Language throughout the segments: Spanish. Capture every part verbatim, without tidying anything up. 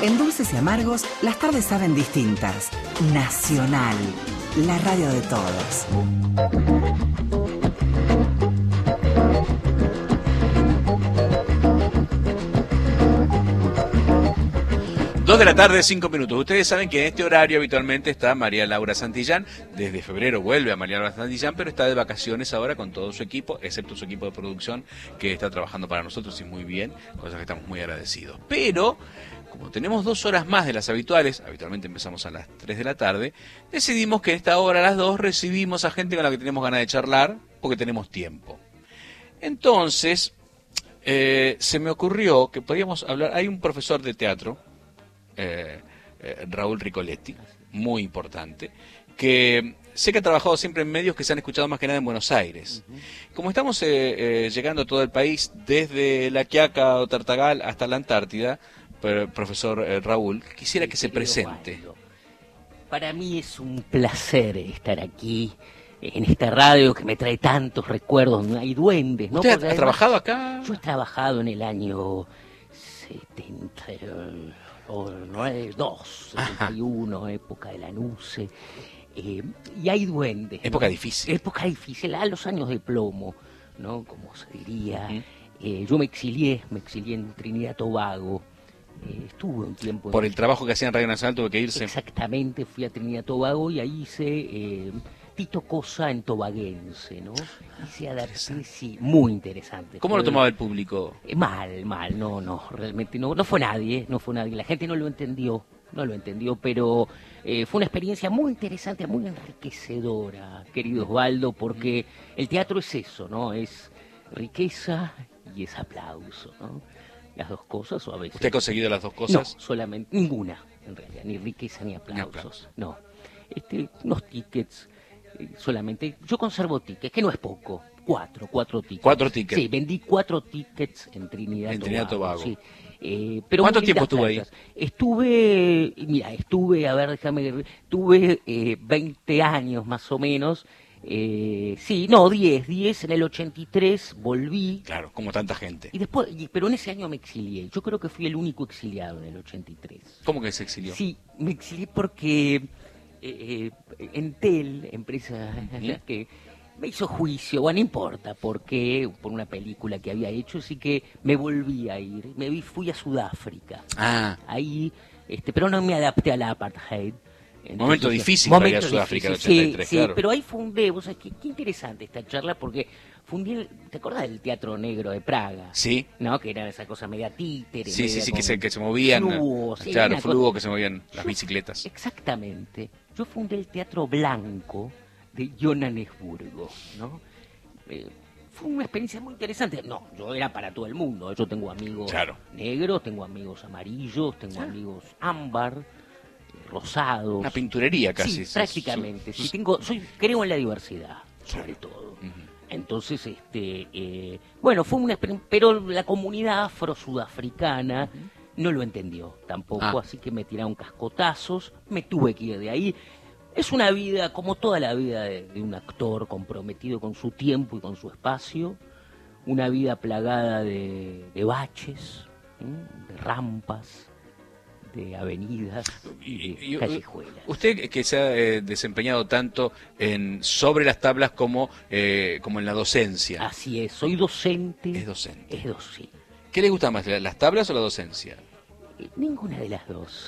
En Dulces y Amargos, las tardes saben distintas. Nacional, la radio de todos. Dos de la tarde, cinco minutos. Ustedes saben que en este horario habitualmente está María Laura Santillán. Desde febrero vuelve a María Laura Santillán, pero está de vacaciones ahora con todo su equipo, excepto su equipo de producción, que está trabajando para nosotros y muy bien, cosas que estamos muy agradecidos. Pero, como tenemos dos horas más de las habituales, habitualmente empezamos a las tres de la tarde, decidimos que en esta hora, a las dos, recibimos a gente con la que tenemos ganas de charlar, porque tenemos tiempo. Entonces, eh, se me ocurrió que podríamos hablar. Hay un profesor de teatro, Eh, eh, Raúl Ricoletti, muy importante, que sé que ha trabajado siempre en medios que se han escuchado más que nada en Buenos Aires. Uh-huh. Como estamos eh, eh, llegando a todo el país, desde La Quiaca o Tartagal hasta la Antártida, pero, profesor eh, Raúl, quisiera que se presente. Waldo, para mí es un placer estar aquí en esta radio que me trae tantos recuerdos. Hay duendes, ¿no? ¿Usted ha, además, ha trabajado acá? Yo he trabajado en el año setenta o nueve, dos, setenta y uno, época de la Nuce, eh, y hay duendes. Época ¿no? difícil. Época difícil, a los años de plomo, ¿no? Como se diría. Uh-huh. eh, yo me exilié, me exilié en Trinidad Tobago. Eh, estuve un tiempo... Por en... el trabajo que hacía en Radio Nacional tuve que irse. Exactamente, fui a Trinidad Tobago y ahí hice eh, Tito Cosa en tobaguense, ¿no? Hice adapté, sí, muy interesante. ¿Cómo fue, lo tomaba el público? Eh, mal, mal, no, no, realmente no, no fue nadie, no fue nadie. La gente no lo entendió, no lo entendió, pero eh, fue una experiencia muy interesante, muy enriquecedora, querido Osvaldo, porque el teatro es eso, ¿no? Es riqueza y es aplauso, ¿no? Las dos cosas, o a veces... ¿Usted ha conseguido las dos cosas? No, solamente, ninguna, en realidad, ni riqueza ni aplausos, ni aplausos. No. Este, unos tickets, eh, solamente, yo conservo tickets, que no es poco, cuatro, cuatro tickets. ¿Cuatro tickets? Sí, vendí cuatro tickets en Trinidad en Tobago. Trinidad Tobago. Sí. Eh, pero ¿Cuánto tiempo estuvo ahí? Estuve, mira, estuve, a ver, déjame, tuve eh, veinte años más o menos. Eh, sí, no, diez, diez en el ochenta y tres volví. Claro, como tanta gente. Y después, y, pero en ese año me exilié. Yo creo que fui el único exiliado en el ochenta y tres. ¿Cómo que se exilió? Sí, me exilié porque eh, eh, Entel, empresa ¿Mm? que me hizo juicio, bueno, no importa por qué, por una película que había hecho, así que me volví a ir. Me vi, fui a Sudáfrica. Ah. Ahí, este, pero no me adapté a la apartheid. Entonces, momento difícil momento para ir a Sudáfrica en el difícil, ochenta y tres, sí, claro. Sí, pero ahí fundé, vos sabés, qué, qué interesante esta charla, porque fundé, el, ¿te acordás del Teatro Negro de Praga? Sí. ¿No? Que era esa cosa media títere. Sí, media sí, sí, con que se, que se movían. Fluo, sí, claro, una fluo, cosa... que se movían las Yo, bicicletas. Exactamente. Yo fundé el Teatro Blanco de Johannesburgo, ¿no? Eh, fue una experiencia muy interesante. No, yo era para todo el mundo. Yo tengo amigos claro. negros, tengo amigos amarillos, tengo ¿Ah? amigos ámbar, rosados. Una pinturería casi. Sí, prácticamente. Sí, tengo, soy, creo en la diversidad, sobre todo. Uh-huh. Entonces, este, eh, bueno, fue una experiencia, pero la comunidad afro-sudafricana uh-huh. no lo entendió tampoco, ah. así que me tiraron cascotazos, me tuve que ir de ahí. Es una vida, como toda la vida de, de un actor comprometido con su tiempo y con su espacio, una vida plagada de, de baches, ¿eh? de rampas, de avenidas y de y, callejuelas. Usted que se ha eh, desempeñado tanto en sobre las tablas como, eh, como en la docencia. Así es, soy docente. Es docente. Es docente. ¿Qué le gusta más, las tablas o la docencia? Eh, ninguna de las dos.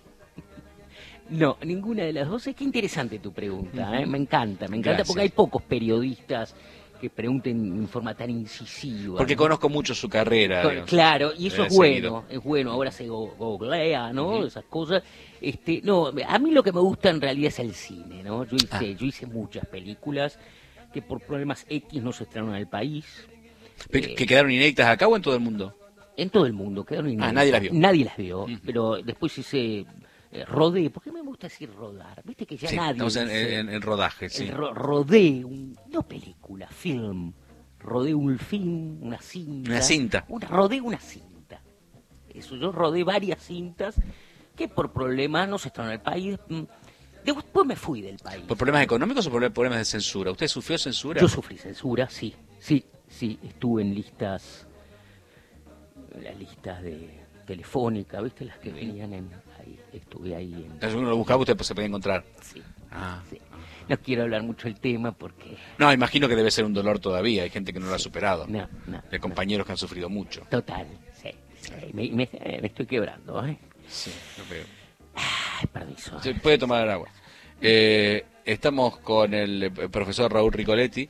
No, ninguna de las dos. Es que interesante tu pregunta, ¿eh? Me encanta, me encanta. Gracias. Porque hay pocos periodistas que pregunten en forma tan incisiva. Porque ¿no? Conozco mucho su carrera. Con, digamos, claro, y eso es seguido. bueno, es bueno. Ahora se googlea, ¿no? Uh-huh. Esas cosas. Este, no, a mí lo que me gusta en realidad es el cine, ¿no? Yo hice, ah. yo hice muchas películas que por problemas X no se estrenaron al país. ¿Que eh, quedaron inéditas acá o en todo el mundo? En todo el mundo, quedaron inéditas. Ah, nadie las vio. Nadie las vio, uh-huh. pero después hice... Eh, rodé, ¿por qué me gusta decir rodar? Viste que ya sí, nadie estamos en, dice, en, en rodaje, sí. Ro rodé, un, no película, film. Rodé un film, una cinta. Una cinta. Una, rodé una cinta. Eso, yo rodé varias cintas que por problemas no se estrenaron en el país. Después me fui del país. ¿Por problemas económicos o por problemas de censura? ¿Usted sufrió censura? Yo sufrí censura, sí. Sí, sí, estuve en listas, en las listas de... Telefónica, ¿viste? Las que venían en... Ahí, estuve ahí en... Si uno lo buscaba, usted pues, se puede encontrar. Sí, Ah, sí. No quiero hablar mucho del tema porque... No, imagino que debe ser un dolor todavía. Hay gente que no lo ha superado. No, no. De compañeros no. que han sufrido mucho. Total, sí. sí. Me, me, me estoy quebrando, ¿eh? Sí, lo veo. Ay, permiso. Se puede tomar agua. Eh, estamos con el profesor Raúl Ricoletti,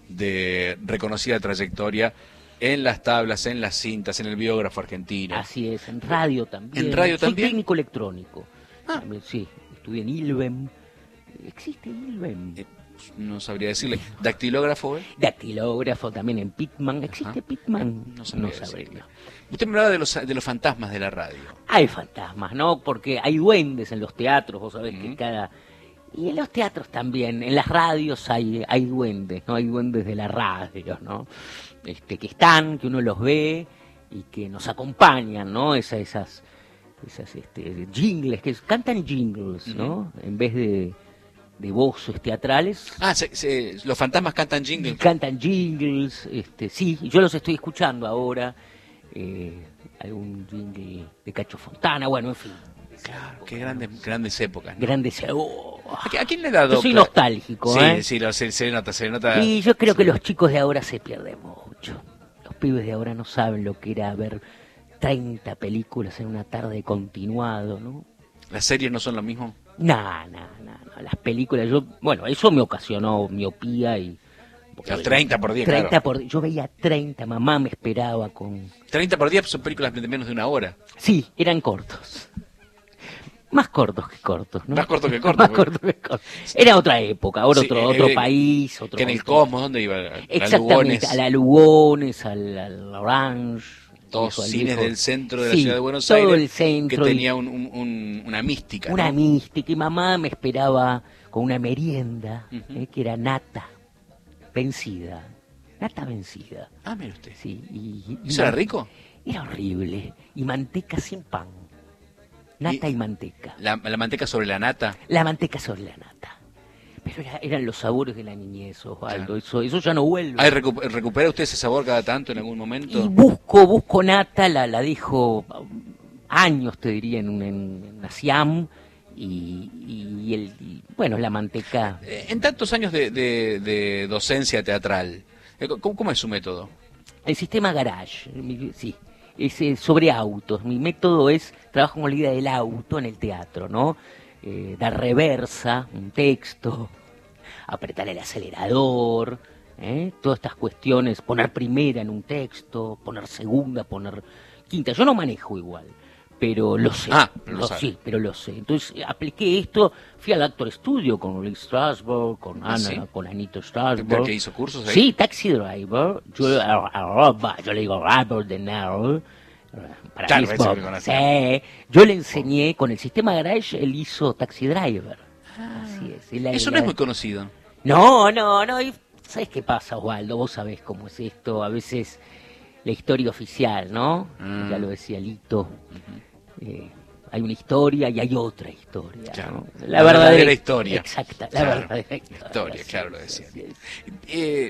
de reconocida trayectoria en las tablas, en las cintas, en el biógrafo argentino. Así es, en radio también. ¿En radio Soy también? técnico electrónico. Ah. También, sí, estudié en ILVEM. ¿Existe ILVEM? Eh, no sabría decirle. ¿Dactilógrafo? ¿eh? Dactilógrafo también en Pitman. ¿Existe Ajá. Pitman? No sabría No sabría. decirle. Usted me hablaba de los, de los fantasmas de la radio. Hay fantasmas, ¿no? Porque hay duendes en los teatros, vos sabés Ujú. que cada... Y en los teatros también, en las radios hay, hay duendes, ¿no? Hay duendes de la radio, ¿no? Este, que están, que uno los ve y que nos acompañan, ¿no? Esa, esas esas este, jingles, que cantan jingles, ¿no? Ujú. En vez de, de voces teatrales. Ah, se, se, los fantasmas cantan jingle. Cantan jingles, este, sí, yo los estoy escuchando ahora. Eh, algún jingle de Cacho Fontana, bueno, en fin. Claro, qué grandes, grandes épocas, ¿no? Grandes. Oh. ¿A, qui- a quién le ha dado? Yo soy cla- nostálgico, Sí, ¿eh? sí, lo, se, se nota, se nota. Y yo creo Sí. que los chicos de ahora se pierden mucho. Los pibes de ahora no saben lo que era ver treinta películas en una tarde continuado, ¿no? ¿Las series no son lo mismo? No, no, no, no. Las películas, yo, bueno, eso me ocasionó miopía y... Las treinta por día, treinta claro. por Yo veía treinta, mamá me esperaba con... treinta por día son películas de menos de una hora. Sí, eran cortos. Más cortos que cortos, ¿no? Más cortos que cortos, Más porque- cortos que cortos. Era otra época, ahora Sí, otro, eh, otro eh, país, otro... Que en el otro- Cosmos, ¿dónde iba? A la Exactamente, Lugones, a la Lugones, al, al Orange. todos viejo, al cines viejo- del centro de la Sí, ciudad de Buenos todo Aires, el centro que y tenía un, un- un- una mística, una ¿no? mística. Y mamá me esperaba con una merienda, Ujú. eh, que era nata vencida. Nata vencida, Ah, mire usted. sí. Y, y ¿Eso era man- rico? Era horrible. Y manteca sin pan. Nata Y- y, manteca. La, la manteca sobre la nata. La manteca sobre la nata. Pero era- eran los sabores de la niñez, Osvaldo. Claro. Eso, eso ya no vuelve. Ay, recu- ¿Recupera usted ese sabor cada tanto en algún momento? Y busco, busco nata, la, la dejo años, te diría, en, un- en una Siam. Y, y el, y, bueno, la manteca. Eh, En tantos años de, de- de docencia teatral, eh, ¿cómo, cómo es su método? El sistema Garage, mi- sí, es eh, sobre autos. Mi método es, trabajo con la idea del auto en el teatro, ¿no? Eh, dar reversa, un texto, apretar el acelerador, ¿eh? Todas estas cuestiones, poner primera en un texto, poner segunda, poner quinta. Yo no manejo igual, pero lo sé. Ah, pero lo lo sabe. sí, pero lo sé. Entonces apliqué esto, fui al Actor Studio con Lee Strasberg, con Ah, Ana, ¿sí? con Anita ¿Pero Strasberg. que hizo cursos ahí? Sí, Taxi Driver. Yo, a- a Roba, yo le digo Robert De Niro. Para Claro, mí es ese Bob. que conoce. Sí, yo le enseñé con el sistema Garage, él hizo Taxi Driver. Así es. Él- Eso él- no es muy conocido. No, no, no. y ¿Sabes qué pasa, Osvaldo? Vos sabés cómo es esto. A veces la historia oficial, ¿no? Mm. Ya lo decía Lito. Eh, hay una historia y hay otra historia. Claro. ¿no? La verdadera historia. Exacta, la Claro. verdadera historia. Historia, sí, claro, lo decía. sí, sí. Eh,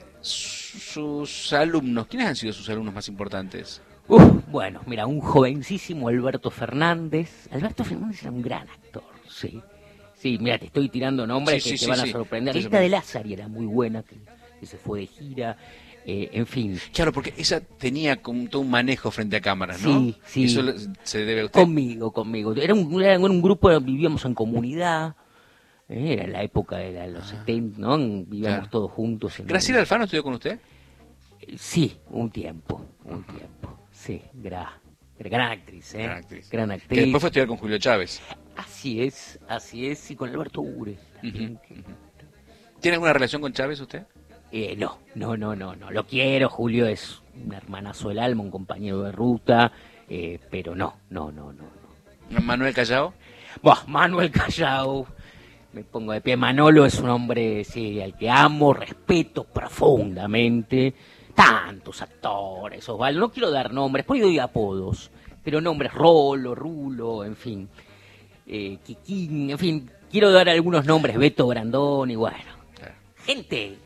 su- sus alumnos, ¿quiénes han sido sus alumnos más importantes? Uf, bueno, mira, un jovencísimo Alberto Fernández. Alberto Fernández era un gran actor, sí. Sí, mira, te estoy tirando nombres Sí, que sí, te sí, van sí. a sorprender. Sí, Rita sí. de Lázari era muy buena, que, que se fue de gira. Eh, en fin, Claro, porque esa tenía como todo un manejo frente a cámaras, ¿no? Sí, sí. Eso le- se debe a usted. conmigo, conmigo. Era un, era un grupo, vivíamos en comunidad. eh, Era la época de la- los setenta, ¿no? Vivíamos Claro. todos juntos. En ¿Graciela Alfano estudió con usted? un- Sí, un tiempo, un tiempo. Sí, gra- gran actriz, ¿eh? Gran actriz. Gran Que actriz. después fue a estudiar con Julio Chávez. Así es, así es, y con Alberto Ure. también, que- ¿Tiene alguna relación con Chávez usted? Eh, no, no, no, no, no. Lo quiero, Julio es un hermanazo del alma, un compañero de ruta, eh, pero no, no, no, no. no. ¿Manuel Callao? Buah, Manuel Callao, me pongo de pie. Manolo es un hombre, sí, al que amo, respeto profundamente. Tantos actores, Osvaldo, no quiero dar nombres, pues doy apodos, pero nombres Rolo, Rulo, en fin, eh, Kikín, en fin, quiero dar algunos nombres, Beto Brandón y bueno, Claro. gente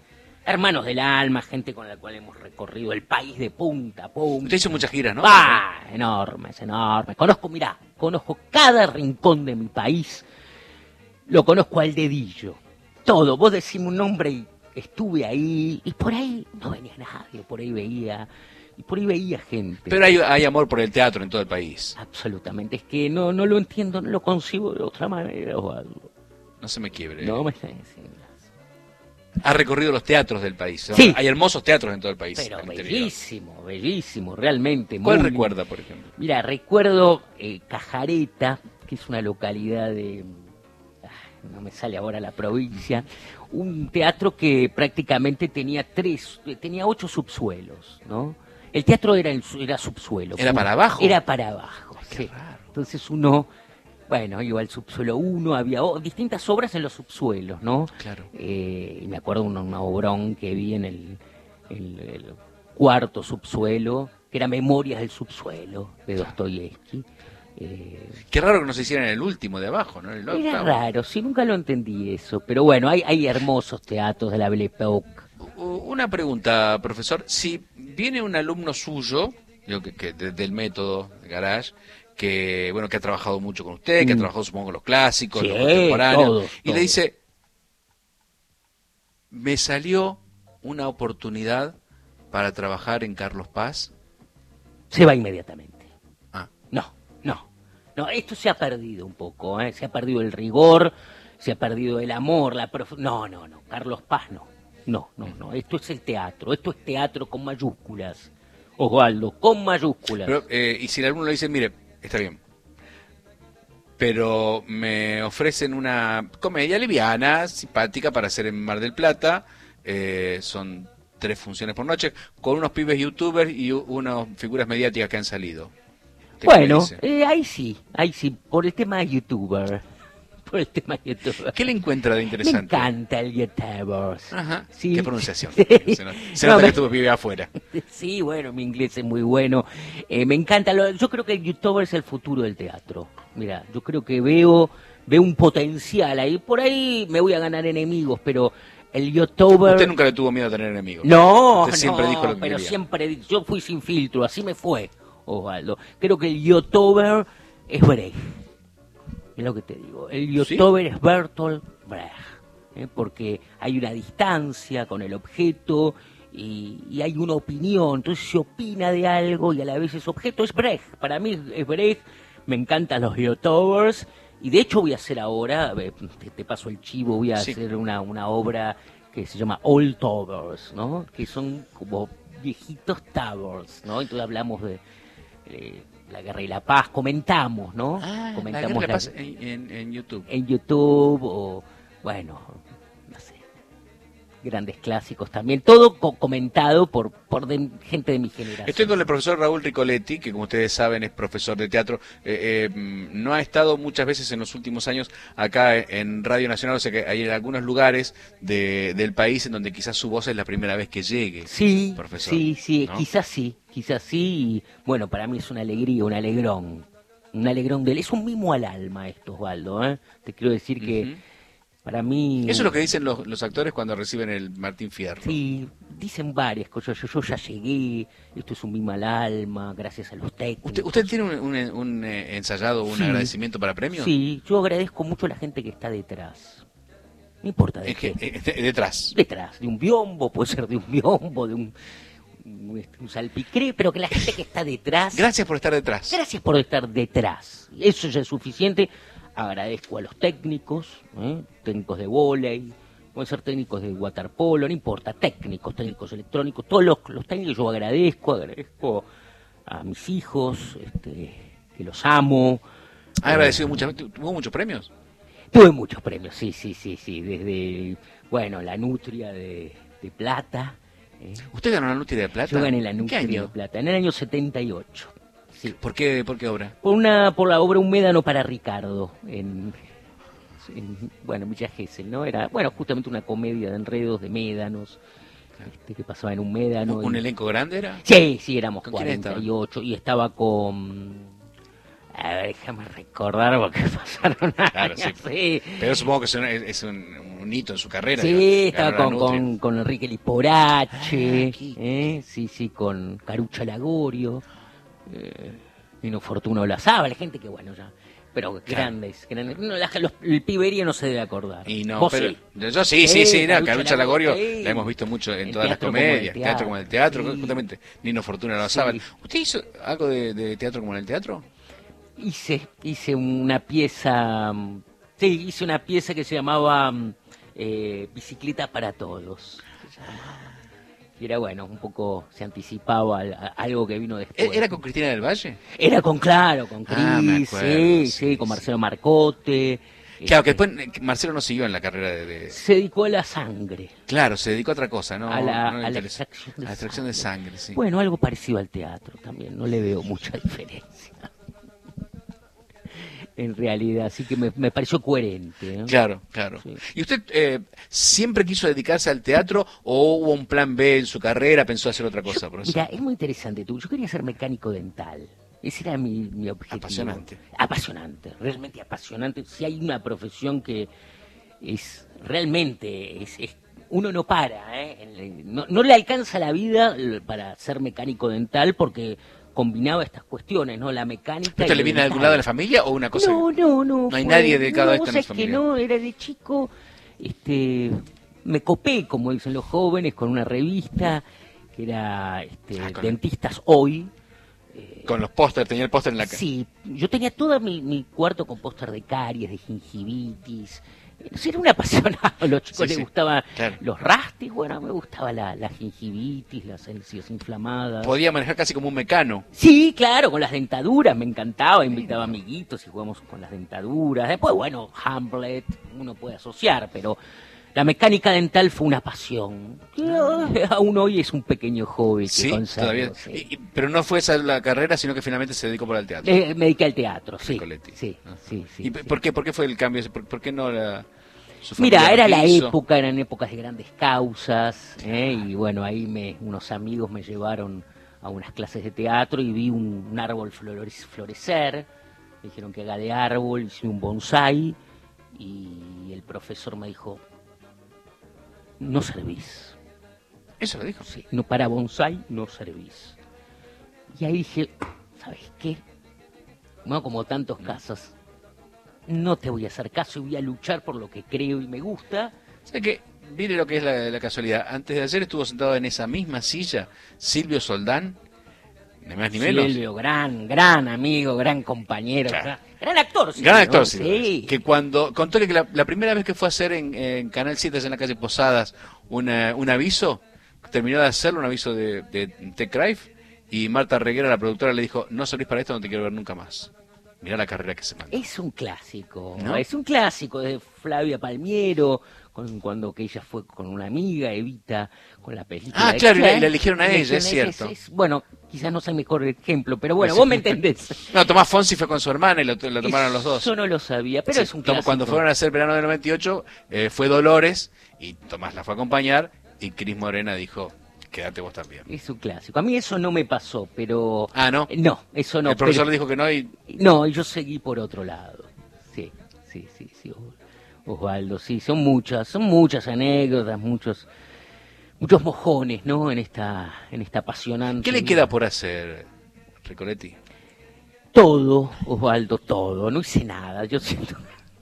hermanos del alma, gente con la cual hemos recorrido el país de punta a punta. Usted hizo muchas giras, ¿no? ¡Ah! Enormes, enormes. Conozco, mirá, conozco cada rincón de mi país, lo conozco al dedillo. Todo, vos decime un nombre y estuve ahí, y por ahí no venía nadie, por ahí veía, y por ahí veía gente. Pero hay, hay amor por el teatro en todo el país. Absolutamente, es que no, no lo entiendo, no lo concibo de otra manera, Osvaldo. No se me quiebre. No me está diciendo. Ha recorrido los teatros del país. Sí. Hay hermosos teatros en todo el país. Pero al interior. bellísimo, bellísimo, realmente. ¿Cuál muy recuerda, por ejemplo? Mira, recuerdo eh, Cajareta, que es una localidad de... ah, no me sale ahora la provincia, un teatro que prácticamente tenía tres, tenía ocho subsuelos, ¿no? El teatro era, el, era subsuelo. ¿Era para abajo? Era para abajo, Ay, qué sí. raro. Entonces uno, bueno, iba al subsuelo uno, había oh, distintas obras en los subsuelos, ¿no? Claro. Eh, y me acuerdo un, un obrón que vi en el, el, el cuarto subsuelo, que era Memorias del subsuelo, de Dostoyevsky. Eh, Qué raro que no se hiciera en el último de abajo, ¿no? En el era octavo. raro, sí, nunca lo entendí eso. Pero bueno, hay, hay hermosos teatros de la Belle Époque. Una pregunta, profesor. Si viene un alumno suyo, digo, que, que de- del método de Garage, que bueno que ha trabajado mucho con usted, que ha Mm. trabajado supongo con los clásicos, Sí, los contemporáneos, todos, y le todos. dice, me salió una oportunidad para trabajar en Carlos Paz. Se va inmediatamente. Ah, No, no. No, esto se ha perdido un poco, ¿eh? Se ha perdido el rigor, se ha perdido el amor, la prof... No, no, no. Carlos Paz no. No, no, no. Esto es el teatro. Esto es teatro con mayúsculas. Osvaldo, con mayúsculas. pero, eh, y si el alumno le dice, mire, está bien, pero me ofrecen una comedia liviana, simpática para hacer en Mar del Plata, eh, son tres funciones por noche, con unos pibes youtubers y u- unas figuras mediáticas que han salido. ¿Usted qué Bueno, me dice? eh, ahí sí, ahí sí, por el tema de youtuber. Por el tema de youtuber. ¿Qué le encuentra de Me interesante? encanta el youtuber. Ajá. Sí. Qué pronunciación. Sí. Se nota, se No, nota me- que tú vive afuera. Sí, bueno, mi inglés es muy bueno. Eh, me encanta. Lo, yo creo que el youtuber es el futuro del teatro. Mira, yo creo que veo, veo un potencial ahí. Por ahí me voy a ganar enemigos, pero el youtuber... Usted nunca le tuvo miedo a tener enemigos. No, Usted siempre no, dijo lo que pero quería. siempre di- yo fui sin filtro, así me fue, Osvaldo. Creo que el youtuber es Brecht. Es lo que te digo. El ¿Sí? youtuber es Bertolt Brecht, ¿eh? Porque hay una distancia con el objeto y, y hay una opinión. Entonces se opina de algo y a la vez ese objeto es Brecht. Para mí es Brecht. Me encantan los youtubers. Y de hecho voy a hacer ahora, eh, te, te paso el chivo, voy a Sí. hacer una, una obra que se llama Old Towers, ¿no? Que son como viejitos towers, ¿no? Entonces hablamos de eh, la guerra y la paz, comentamos, ¿no? Ah, la comentamos guerra la- pasa en, en, en YouTube. en YouTube o, bueno, no sé, grandes clásicos también. Todo co- comentado por, por de- gente de mi generación. Estoy con el profesor Raúl Ricoletti, que como ustedes saben es profesor de teatro. Eh, eh, mm, no ha estado muchas veces en los últimos años acá en Radio Nacional, o sea que hay algunos lugares de, del país en donde quizás su voz es la primera vez que llegue. Sí, profesor, sí, sí, ¿no? quizás sí, quizás sí. Y, bueno, para mí es una alegría, un alegrón. Un alegrón de él. Es un mimo al alma esto, Osvaldo, ¿eh? Te quiero decir que Ujú. para mí... Eso es lo que dicen los, los actores cuando reciben el Martín Fierro. Sí, dicen varias cosas. Yo, yo ya llegué, esto es un mimo al alma, gracias a los técnicos. ¿Usted, usted tiene un, un, un, eh, ensayado, un Sí. agradecimiento para premios? Sí, yo agradezco mucho a la gente que está detrás. No importa de Es que, qué. eh, de- detrás. Detrás, de un biombo, puede ser de un biombo, de un, un, este, un salpicré, pero que la gente que está detrás... Gracias por estar detrás. Gracias por estar detrás. Eso ya es suficiente. Agradezco a los técnicos, ¿eh? técnicos de vóley, pueden ser técnicos de waterpolo, no importa, técnicos, técnicos electrónicos, todos los, los técnicos yo agradezco, agradezco a mis hijos, este, que los amo. Ha agradecido muchas veces. ¿Tuvo muchos premios? Tuve muchos premios, sí, sí, sí, sí, desde, bueno, la Nutria de, de Plata. ¿eh? ¿Usted ganó la Nutria de Plata? Yo gané la ¿En qué Nutria de año? Plata, en el año setenta y ocho. Sí. ¿Por qué, por qué obra? Por una por la obra Un Médano para Ricardo en, en, bueno, Villa Gesell, ¿no? Era, bueno, justamente una comedia de enredos de médanos, este, que pasaba en un médano. ¿Un y- elenco grande era? Sí, sí, éramos ¿Con quién cuarenta y ocho y estaba con... A ver, déjame recordar porque pasaron Claro, años, sí. sí. Pero supongo que es un, es un- un hito en su carrera. Sí, digo, estaba con, con, con Enrique Liporache, ah, ¿eh? sí, sí, con Carucha Lagorio, eh, Nino Fortuna Olazábal, gente que bueno ya... Pero claro. grandes, grandes. No, la, los, el pibería no se debe acordar. Y no, ¿Vos pero, sí? Yo sí, sí, sí, no, Carucha Lagorio sí. la hemos visto mucho en el todas las comedias, teatro, teatro como el teatro, sí. justamente Nino Fortuna lo sabe. Sí. ¿Usted hizo algo de, de teatro como en el teatro? Hice, hice una pieza, sí, hice una pieza que se llamaba eh, Bicicleta para Todos. Y era bueno, un poco se anticipaba a, a algo que vino después. ¿Era con Cristina del Valle? Era con, claro, con Cris, ah, me acuerdo, sí, sí, sí, con Marcelo Marcote. Claro, este, que después Marcelo no siguió en la carrera de, de... Se dedicó a la sangre. Claro, se dedicó a otra cosa, ¿no? A la, no a la extracción, de, a la extracción de sangre, sí. Bueno, algo parecido al teatro también, no le veo mucha diferencia. En realidad, así que me, me pareció coherente, ¿no? Claro, claro. Sí. ¿Y usted eh, siempre quiso dedicarse al teatro o hubo un plan B en su carrera, pensó hacer otra cosa? Yo, por eso? Mira, es muy interesante tú. Yo quería ser mecánico dental. Ese era mi, mi objetivo. Apasionante. Apasionante, realmente apasionante. Si hay una profesión que es realmente, es, es uno no para, ¿eh? No, no le alcanza la vida para ser mecánico dental porque combinaba estas cuestiones, ¿no? La mecánica. ¿Esto le viene de algún lado de la familia o una cosa? No, no, no. No hay fue, nadie dedicado no, a esto en la familia. Que no, era de chico, este, me copé, como dicen los jóvenes, con una revista que era este, ah, Dentistas Hoy. Eh, con los pósteres, tenía el póster en la casa. Sí, yo tenía todo mi, mi cuarto con póster de caries, de gingivitis. Era un apasionado, a los chicos sí, les sí, gustaban claro. los rastis, bueno, me gustaba la, la gingivitis, las encías inflamadas. Podía manejar casi como un mecano. Sí, claro, con las dentaduras, me encantaba, invitaba amiguitos y jugamos con las dentaduras. Después, bueno, Hamlet, uno puede asociar, pero la mecánica dental fue una pasión. Que aún hoy es un pequeño hobby que sí, conservo. Todavía. Sí. Y, pero no fue esa la carrera, sino que finalmente se dedicó por el teatro. Eh, me dediqué al teatro, sí. Sí, ah. sí, sí. ¿Y sí. por qué, por qué fue el cambio? ¿Por, por qué no la...? Mira, era la época, eran épocas de grandes causas, ¿eh? Y bueno, ahí me, unos amigos me llevaron a unas clases de teatro y vi un, un árbol florecer, me dijeron que haga de árbol, hice un bonsai y el profesor me dijo, no servís. ¿Eso lo dijo? Sí, no, para bonsai no servís. Y ahí dije, ¿sabes qué? Bueno, como tantos casos, no te voy a hacer caso y voy a luchar por lo que creo y me gusta. ¿Sabes qué? Mire lo que es la, la casualidad. Antes de ayer estuvo sentado en esa misma silla Silvio Soldán, ni más ni menos. Silvio, gran, gran amigo, gran compañero, claro. gran, gran actor. Silvio, gran actor, ¿no? Silvio, sí. Que cuando contó que la, la primera vez que fue a hacer en, en Canal siete, en la calle Posadas, una, un aviso, terminó de hacerlo, un aviso de, de Tech Drive, y Marta Reguera, la productora, le dijo, no servís para esto, no te quiero ver nunca más. Mirá la carrera que se mandó. Es un clásico, ¿no? Es un clásico de Flavia Palmiero, con, cuando que ella fue con una amiga, Evita, con la película. Ah, de claro, Cher, y la eligieron a ella, ella, es cierto. Es, es, bueno, quizás no sea el mejor ejemplo, pero bueno, pues vos sí. me entendés. No, Tomás Fonsi fue con su hermana y lo, lo tomaron Eso los dos. Yo no lo sabía, pero sí, es un clásico. Cuando fueron a hacer verano del noventa y ocho, eh, fue Dolores, y Tomás la fue a acompañar, y Cris Morena dijo... Quédate vos también. Es un clásico. A mí eso no me pasó, pero... Ah, ¿no? No, eso no. El profesor pero... le dijo que no y... No, yo seguí por otro lado. Sí, sí, sí, sí. Osvaldo, sí, son muchas, son muchas anécdotas, muchos muchos mojones, ¿no? En esta, en esta apasionante... ¿Qué le queda por hacer, Recoletti? Todo, Osvaldo, todo. No hice nada, yo siento...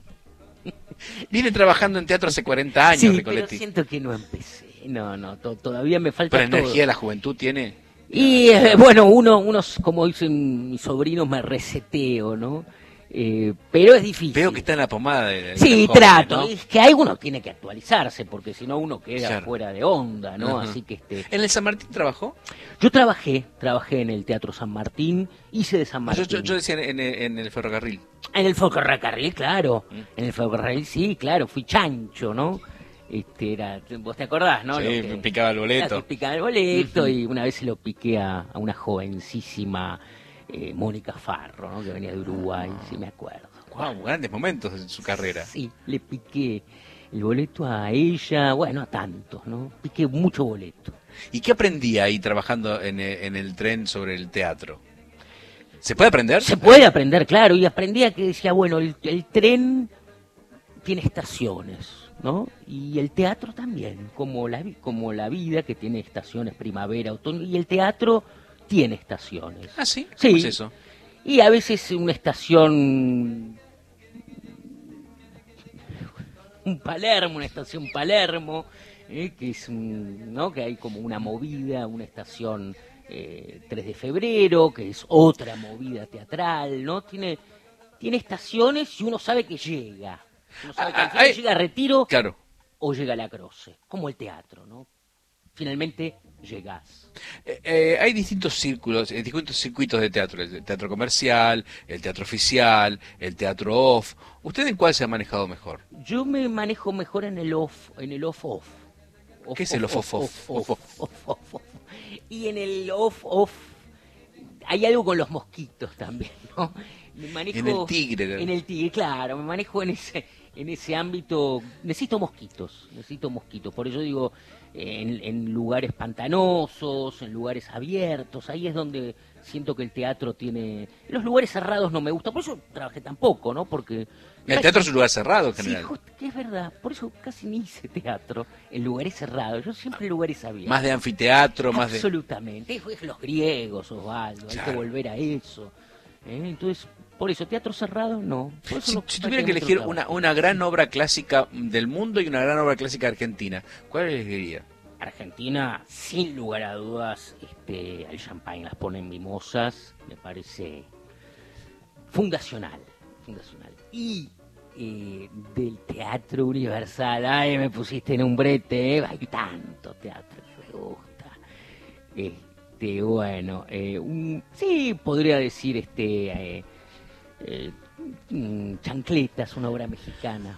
Viene trabajando en teatro hace cuarenta años, sí, Recoletti. Pero siento que no empecé. No, no, to todavía me falta Pero todo. energía de la juventud tiene. Y eh, bueno, uno, unos, como dicen mis sobrinos, me reseteo, ¿no? Eh, pero es difícil. Veo que está en la pomada de, de Sí, jóvenes, trato. ¿no? Es que hay uno tiene que actualizarse, porque si no uno queda claro. fuera de onda, ¿no? Uh-huh. Así que este. ¿En el San Martín trabajó? Yo trabajé, trabajé en el Teatro San Martín, hice de San Martín. Yo, yo, yo decía en, en, en el ferrocarril. En el ferrocarril, claro. ¿Mm? En el ferrocarril, sí, claro. Fui chancho, ¿no? Este era, vos te acordás, ¿no? Sí, lo que, picaba el boleto. Que picaba el boleto Uh-huh. y una vez se lo piqué a, a una jovencísima eh, Mónica Farro, ¿no? Que venía de Uruguay, uh-huh. sí me acuerdo. Wow, grandes momentos en su carrera. Sí, le piqué el boleto a ella, bueno, a tantos, ¿no? Piqué mucho boleto. ¿Y qué aprendí ahí trabajando en el, en el tren sobre el teatro? ¿Se puede aprender? Se puede aprender, claro, y aprendía que decía, bueno, el, el tren tiene estaciones, ¿no? Y el teatro también, como la, como la vida que tiene estaciones, primavera, otoño, y el teatro tiene estaciones. ¿Ah, sí? Sí. ¿Cómo es eso? Y a veces una estación, un Palermo, una estación Palermo, eh, que es un, ¿no? Que hay como una movida, una estación eh, tres de febrero, que es otra movida teatral, ¿no? Tiene, tiene estaciones y uno sabe que llega. Uno sabe que al final Ay, llega a Retiro, claro. o llega a La Croce, como el teatro, ¿no? Finalmente llegás. Eh, eh, hay distintos círculos, eh, distintos circuitos de teatro, el teatro comercial, el teatro oficial, el teatro off. ¿Usted en cuál se ha manejado mejor? Yo me manejo mejor en el off, en el off off. Off, ¿Qué es el off off off? off, off, off, off, off. Y en el off off hay algo con los mosquitos también, ¿no? Me manejo En el tigre, ¿no? En el tigre, claro, me manejo en ese en ese ámbito. Necesito mosquitos, necesito mosquitos. Por eso digo, en, en lugares pantanosos, en lugares abiertos, ahí es donde siento que el teatro tiene... Los lugares cerrados no me gustan, por eso trabajé tampoco, ¿no? Porque... El teatro es un lugar cerrado en general. Sí, justo, que es verdad, por eso casi ni hice teatro en lugares cerrados, yo siempre en lugares abiertos. Más de anfiteatro, más de... Absolutamente, es, es los griegos, Osvaldo, hay Claro. que volver a eso. ¿eh? Entonces, por eso, teatro cerrado, no. Por eso Si, no si tuviera que prácticamente elegir no una, trabajo. una gran obra clásica del mundo y una gran obra clásica argentina, ¿cuál elegiría? Argentina, sin lugar a dudas, este, al champagne las ponen mimosas, me parece fundacional, fundacional. Y eh, del teatro universal, ay, me pusiste en un brete, ¿eh? Hay tanto teatro que me gusta. Este, bueno, eh, un, sí, podría decir, este, eh, eh, mm, Chancletas, una obra mexicana.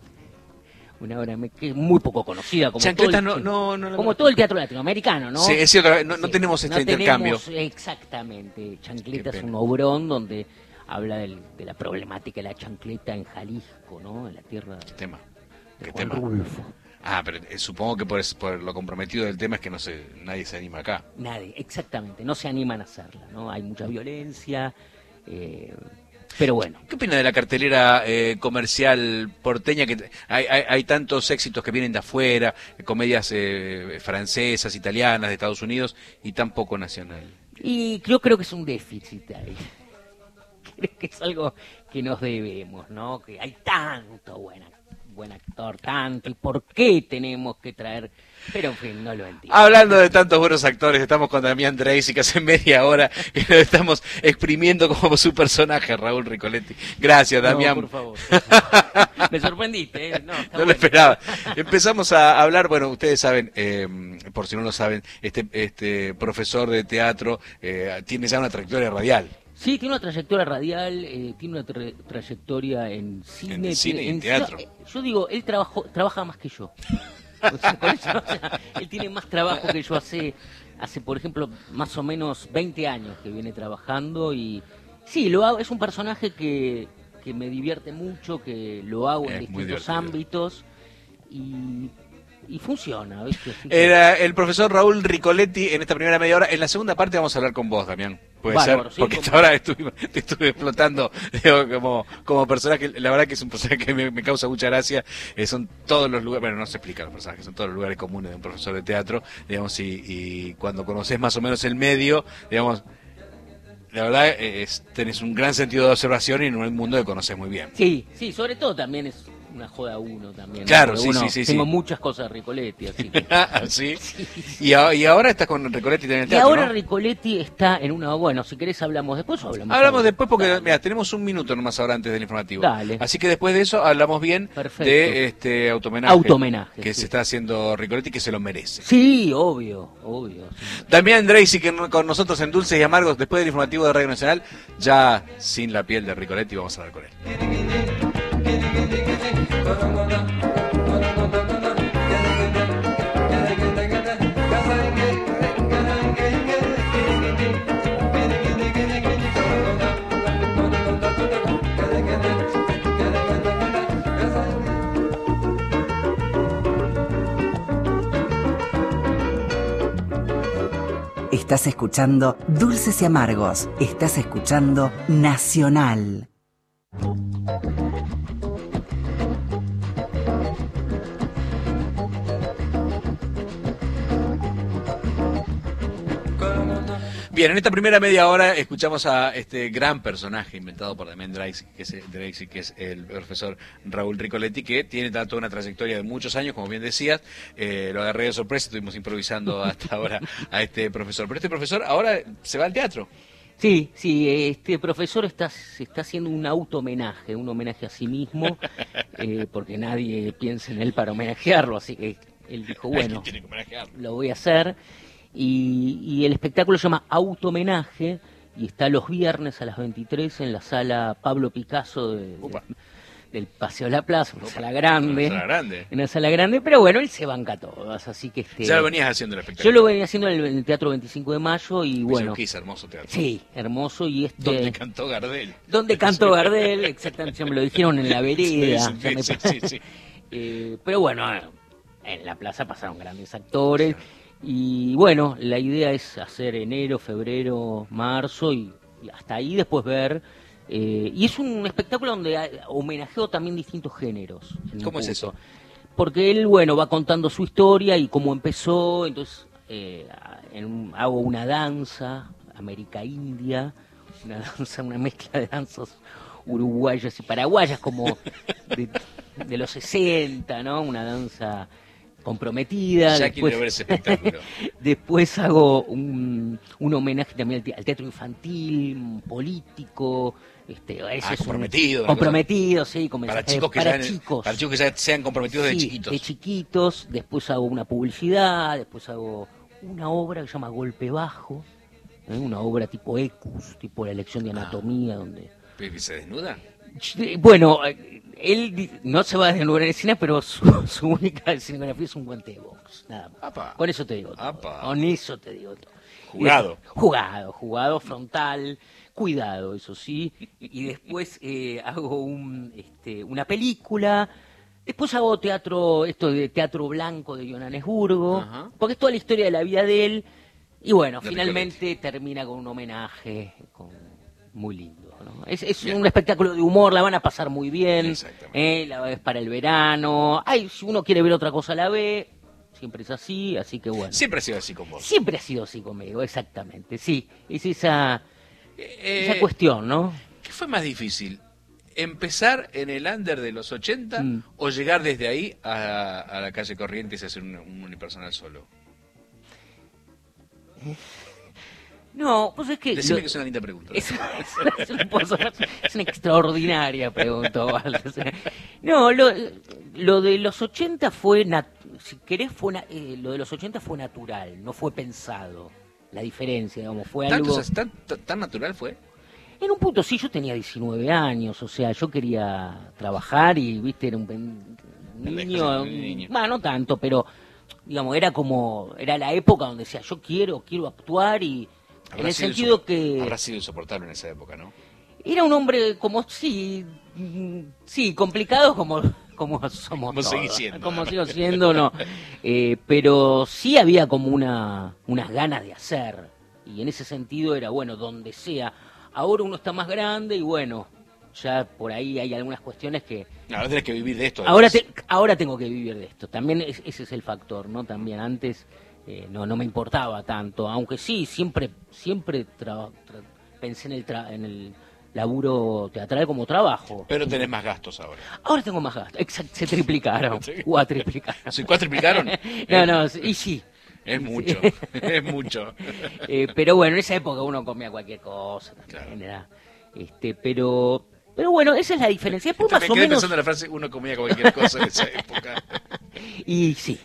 Una obra me- que es muy poco conocida, como, todo Chancletas el, no- no- no la como conozco. todo el teatro latinoamericano, ¿no? Sí, es cierto, no, no Sí, tenemos este no intercambio. tenemos, exactamente. Chancleta Qué es pena. un obrón donde habla del- de la problemática de la chancleta en Jalisco, ¿no? En la tierra ¿Qué tema? de ¿Qué Juan tema? Rulfo. Ah, pero eh, supongo que por, es- por lo comprometido del tema es que no se, nadie se anima acá. Nadie, exactamente, no se animan a hacerla, ¿no? Hay mucha violencia, eh, pero bueno. ¿Qué opina de la cartelera eh, comercial porteña? Que hay, hay, hay tantos éxitos que vienen de afuera, eh, comedias eh, francesas, italianas, de Estados Unidos, y tan poco nacional. Y yo creo que es un déficit ahí. Creo que es algo que nos debemos, ¿no? Que hay tanto buen, buen actor, tanto, y por qué tenemos que traer... Pero en fin, no lo entiendo. Hablando de tantos buenos actores, estamos con Damián Dreisy, que hace media hora que lo estamos exprimiendo como su personaje, Raúl Ricoletti. Gracias, Damián. No, por favor. Me sorprendiste, ¿eh? No, está No lo bueno. esperaba. Empezamos a hablar, bueno, ustedes saben, eh, por si no lo saben, este, este profesor de teatro eh, tiene ya una trayectoria radial. Sí, tiene una trayectoria radial, eh, tiene una tra- trayectoria en cine. En cine y tiene- en teatro. Yo, eh, yo digo, él trabajó, trabaja más que yo. O sea, con eso, o sea, él tiene más trabajo que yo hace, hace, por ejemplo, más o menos veinte años que viene trabajando y sí, lo hago, es un personaje que, que me divierte mucho, que lo hago en Es muy distintos divertido. ámbitos y, y funciona, ¿viste? Así que- Era el profesor Raúl Ricoletti en esta primera media hora. En la segunda parte vamos a hablar con vos, Damián. Puede Bárbaro, ser, sí, porque como- hasta ahora estuve, te estuve explotando digo, como, como personaje. La verdad que es un personaje que me, me causa mucha gracia. Eh, son todos los lugares, bueno, no se explica los personajes, son todos los lugares comunes de un profesor de teatro, digamos, y, y cuando conoces más o menos el medio, digamos, la verdad es, tenés un gran sentido de observación y en un mundo que conoces muy bien. Sí, sí, sobre todo también es una joda uno también. ¿no? Claro, Porque sí, uno- sí, sí, Tengo sí. muchas cosas de Ricoletti, así que... ¿Sí? Sí, sí. Y, a- y ahora estás con Ricoletti en el Y teatro, ahora ¿no? Ricoletti está en una... Bueno, si querés hablamos después o hablamos Hablamos ahora? después porque, Dale. mira, tenemos un minuto nomás ahora antes del informativo. Dale. Así que después de eso hablamos bien Perfecto. de este automenaje, Automenaje, que sí. se está haciendo Ricoletti, que se lo merece. Sí, obvio, obvio. sí. Damián Dreisy, que no- con nosotros en Dulces y Amargos, después del informativo de Radio Nacional, ya sin la piel de Ricoletti, vamos a hablar con él. Estás escuchando Dulces y Amargos. Estás escuchando Nacional. Bien, en esta primera media hora escuchamos a este gran personaje inventado por Demian Drexler, que es, Drexler, que es el profesor Raúl Ricoletti, que tiene toda una trayectoria de muchos años, como bien decías. Eh, lo agarré de sorpresa, estuvimos improvisando hasta ahora a este profesor. Pero este profesor ahora se va al teatro. Sí, sí, este profesor está, se está haciendo un auto-homenaje, un homenaje a sí mismo, eh, porque nadie piensa en él para homenajearlo, así que él dijo, bueno, tiene que homenajearlo. Lo voy a hacer, y, y el espectáculo se llama Auto-homenaje, y está los viernes a las veintitrés en la sala Pablo Picasso de, de, del Paseo de la Plaza, una sala grande, una sala grande, una sala grande, pero bueno, él se banca todas, así que este... Ya lo venías haciendo el espectáculo. Yo lo venía haciendo en el, en el Teatro veinticinco de mayo y bueno... Quis, hermoso teatro. Sí, hermoso y este... Donde cantó Gardel. Donde cantó Gardel, exactamente, ya me lo dijeron en la vereda. Sí, sí, sí, sí, sí. Eh, pero bueno, en la plaza pasaron grandes actores y bueno, la idea es hacer enero, febrero, marzo y, y hasta ahí después ver... Eh, y es un espectáculo donde homenajeo también distintos géneros. ¿Cómo es eso? Porque él, bueno, va contando su historia y cómo empezó, entonces eh, en un, hago una danza, América-India, una danza, una mezcla de danzas uruguayas y paraguayas como de, de los sesenta, ¿no? Una danza comprometida. Ya después, quiero ver ese espectáculo. Después hago un, un homenaje también al, te al teatro infantil, político. Este, ese ah, es comprometido. Un, comprometido, sí. Con para chicos que, para ya, chicos. Para chicos que ya sean comprometidos sí, de chiquitos. de chiquitos. Después hago una publicidad, después hago una obra que se llama Golpe Bajo, ¿eh? Una obra tipo Ecus, tipo la lección de anatomía, ah. donde... ¿Pero se desnuda? Bueno, él no se va a desnudar en escena, pero su, su única escenografía es un guante de box, nada más. Apa. Con eso te digo todo. Apa. Con eso te digo todo. Jugado. Es, jugado, jugado, frontal, cuidado, eso sí. Y después eh, hago un, este, una película. Después hago teatro, esto de teatro blanco de Johannesburgo, uh-huh. porque es toda la historia de la vida de él. Y bueno, no finalmente termina con un homenaje con, muy lindo. ¿no? Es, es un espectáculo de humor, la van a pasar muy bien, eh, la es para el verano. Ay, si uno quiere ver otra cosa la ve, siempre es así, así que bueno. Siempre ha sido así con vos. Siempre ha sido así conmigo, exactamente, sí. Es esa, eh, esa cuestión, ¿no? ¿Qué fue más difícil? ¿Empezar en el under de los ochenta mm. o llegar desde ahí a, a la calle Corrientes y hacer un, un unipersonal solo? No, pues es que... Decime lo, que es una linda pregunta. Es, es, es, una, es una extraordinaria pregunta, Walter. No, lo, lo de los ochenta fue, nat, si querés, fue na, eh, lo de los ochenta fue natural, no fue pensado. La diferencia, digamos, fue algo... ¿Tan, tan natural fue? En un punto sí, yo tenía diecinueve años, o sea, yo quería trabajar y, viste, era un, un niño, un niño, bueno, no tanto, pero, digamos, era como, era la época donde decía, yo quiero, quiero actuar y... Habrá en el sentido que... Habrá sido insoportable en esa época, ¿no? Era un hombre como, sí, sí, complicado como, como somos como todos. Seguí siendo, como ¿no? sigo siendo, no. Eh, pero sí había como una unas ganas de hacer. Y en ese sentido era, bueno, donde sea. Ahora uno está más grande y bueno, ya por ahí hay algunas cuestiones que... Ahora tenés que vivir de esto. Ahora, te, ahora tengo que vivir de esto. También es, ese es el factor, ¿no? También antes... Eh, no no me importaba tanto, aunque sí, siempre siempre tra, tra, pensé en el, tra, en el laburo teatral como trabajo. Pero tenés más gastos ahora. Ahora tengo más gastos, exacto, se triplicaron, sí. cuatriplicaron. ¿Se cuatriplicaron? no, no, y sí. Es mucho, es mucho. Eh, pero bueno, en esa época uno comía cualquier cosa, también claro. Era, este, pero... Pero bueno, esa es la diferencia. Después, más me o quedé menos... pensando en la frase, uno comía cualquier cosa en esa época. Y sí.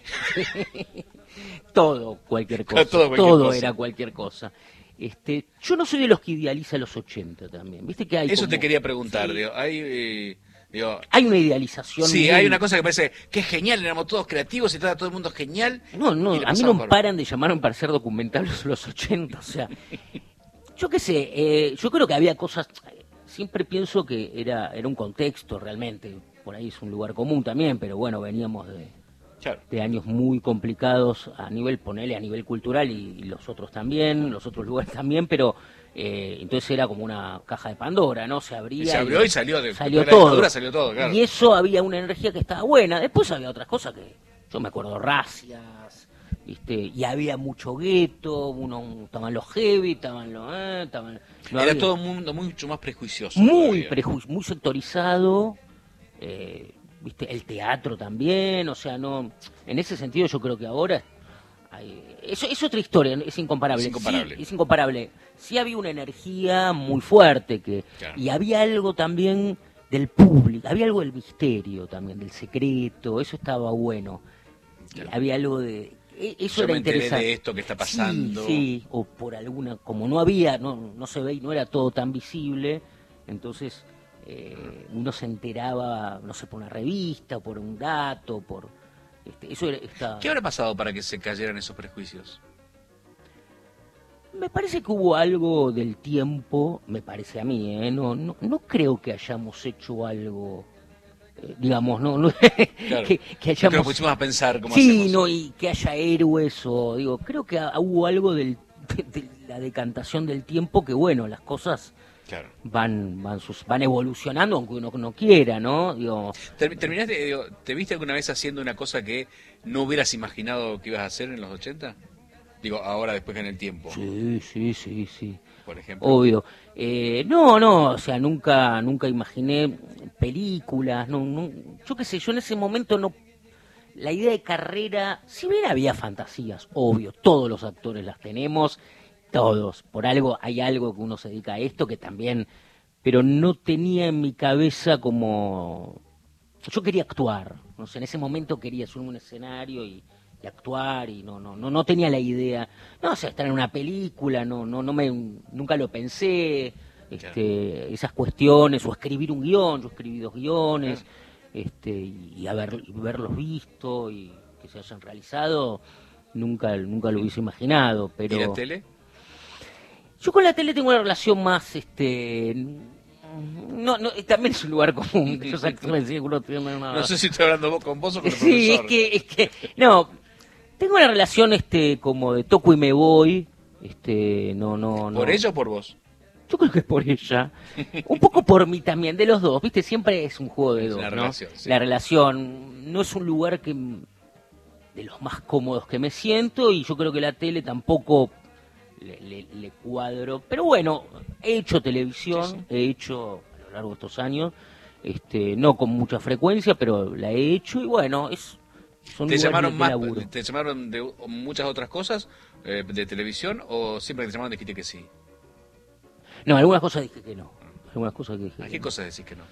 Todo, cualquier cosa. Todo, cualquier todo cosa. era cualquier cosa. Este, yo no soy de los que idealiza los ochenta también. ¿Viste que hay Eso como... te quería preguntar, sí. digo, hay... Eh... Digo, hay una idealización. Sí, muy... hay una cosa que parece que es genial, éramos todos creativos y estaba todo el mundo genial. No, no, a mí no me por... paran de llamarme para hacer documentales los ochenta, o sea, yo qué sé, eh, yo creo que había cosas, siempre pienso que era, era un contexto realmente, por ahí es un lugar común también, pero bueno, veníamos de, claro. de años muy complicados a nivel, ponele a nivel cultural y, y los otros también, los otros lugares también, pero... Eh, entonces era como una caja de Pandora, ¿no? Se abría. Y se abrió y, y salió de, salió de la todo. dictadura, salió todo, claro. Y eso había una energía que estaba buena. Después había otras cosas que. Yo me acuerdo, racias, ¿viste? Y había mucho gueto, uno, estaban los heavy, estaban los... Eh, estaban, no Era había, todo un mundo mucho más prejuicioso. muy todavía. preju muy sectorizado, eh, ¿viste? El teatro también, o sea, no... En ese sentido yo creo que ahora... Hay, eso es otra historia, es incomparable. Es incomparable. Sí, es incomparable. Sí había una energía muy fuerte que Claro. y había algo también del público, había algo del misterio también, del secreto, eso estaba bueno. Claro. Había algo de e- eso Yo era me enteré interesante. de esto que está pasando. Sí, sí, o por alguna, como no había, no, no se ve, no era todo tan visible, entonces eh, uno se enteraba, no sé, por una revista, por un dato, por este, eso era, estaba... ¿Qué habrá pasado para que se cayeran esos prejuicios? Me parece que hubo algo del tiempo, me parece a mí, ¿eh? no, no, no creo que hayamos hecho algo, eh, digamos, no, no Claro. que, que Que hayamos... nos pusimos a pensar cómo Sí, hacemos. no, y que haya héroes o, digo, creo que ha- hubo algo del, de, de la decantación del tiempo que, bueno, las cosas Claro. van van sus, van evolucionando aunque uno no quiera, ¿no? Digo, Ter- ¿Terminaste, digo, te viste alguna vez haciendo una cosa que no hubieras imaginado que ibas a hacer en los ochenta? Digo, ahora después en el tiempo, sí, sí, sí, sí. por ejemplo. Obvio. Eh, no, no, o sea, nunca nunca imaginé películas, no, no, yo qué sé, yo en ese momento no... La idea de carrera, si bien había fantasías, obvio, todos los actores las tenemos, todos, por algo hay algo que uno se dedica a esto que también, pero no tenía en mi cabeza como... Yo quería actuar, no sé, en ese momento quería subirme a un escenario y, y actuar y no no no no tenía la idea, no, o sea, estar en una película, no no no me nunca lo pensé, este, esas cuestiones o escribir un guión, yo escribí dos guiones, este y, y haber y verlos visto y que se hayan realizado, nunca nunca lo hubiese imaginado, pero ¿Y la tele? yo con la tele tengo una relación más, este, no, no, también es un lugar común, que los actores sí, uno tiene una... No sé si estoy hablando vos con vos o con el Sí, es profesor. que, es que, no, tengo una relación, este, como de toco y me voy, este, no, no, no. ¿Por ella o por vos? Yo creo que es por ella, un poco por mí también, de los dos, viste, siempre es un juego de Es dos, una ¿no? relación, sí. La relación no es un lugar que, de los más cómodos que me siento, y yo creo que la tele tampoco le, le, le cuadro, pero bueno, he hecho televisión, Sí, sí. he hecho a lo largo de estos años, este, no con mucha frecuencia, pero la he hecho y bueno, es son ¿Te lugares llamaron de más, laburo. te llamaron de muchas otras cosas eh, de televisión o siempre que te llamaron dijiste que sí? No, algunas cosas dije que no. Algunas cosas que dije ¿A que qué no. cosas decís que no?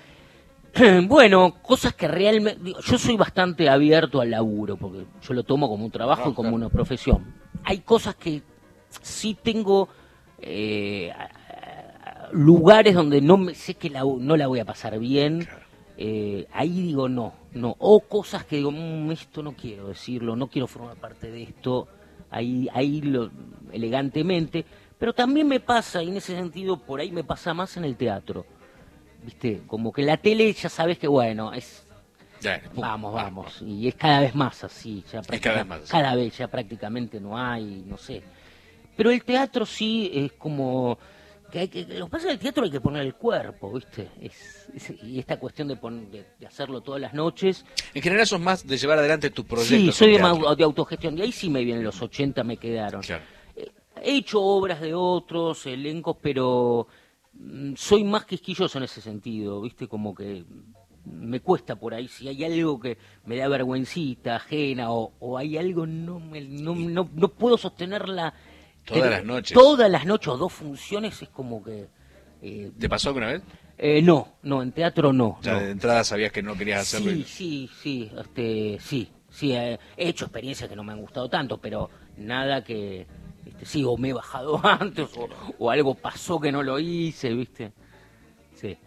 Bueno, cosas que realmente... digo, yo soy bastante abierto al laburo, porque yo lo tomo como un trabajo Ah, y como claro. una profesión. Hay cosas que sí tengo... eh, a- a- lugares donde no me, sé que la, no la voy a pasar bien. Claro. eh, ahí digo no, no. O cosas que digo, "Mm, esto no quiero decirlo, no quiero formar parte de esto. Ahí, ahí lo, elegantemente. Pero también me pasa, y en ese sentido por ahí me pasa más en el teatro. ¿Viste? Como que la tele ya sabes que, bueno, es Ya, pum, vamos, pa, vamos. Y es cada vez más así. Ya cada práctica- vez más así. Cada vez ya prácticamente no hay, no sé. Pero el teatro sí es como... Que hay que, lo que pasa es que el teatro hay que poner el cuerpo, ¿viste? Es, es- y esta cuestión de, pon- de, de hacerlo todas las noches... En general sos más de llevar adelante tus proyectos. Sí, soy en de, teatro. ma- de autogestión. Y ahí sí me vienen los ochenta, me quedaron. Claro. He hecho obras de otros, elencos, pero mm, soy más quisquilloso en ese sentido, ¿viste? Como que me cuesta por ahí, si hay algo que me da vergüencita, ajena, o, o hay algo, no, me, no, no, no puedo sostenerla. Todas Te- las noches. Todas las noches, o dos funciones, es como que... eh, ¿Te pasó alguna vez? eh, no, no, en teatro no. O sea, no. de entrada sabías que no querías hacerlo. Sí, y- sí, sí, este, sí, sí, eh, he hecho experiencias que no me han gustado tanto, pero nada que, este, sí, o me he bajado antes, o, o algo pasó que no lo hice, ¿viste? Sí.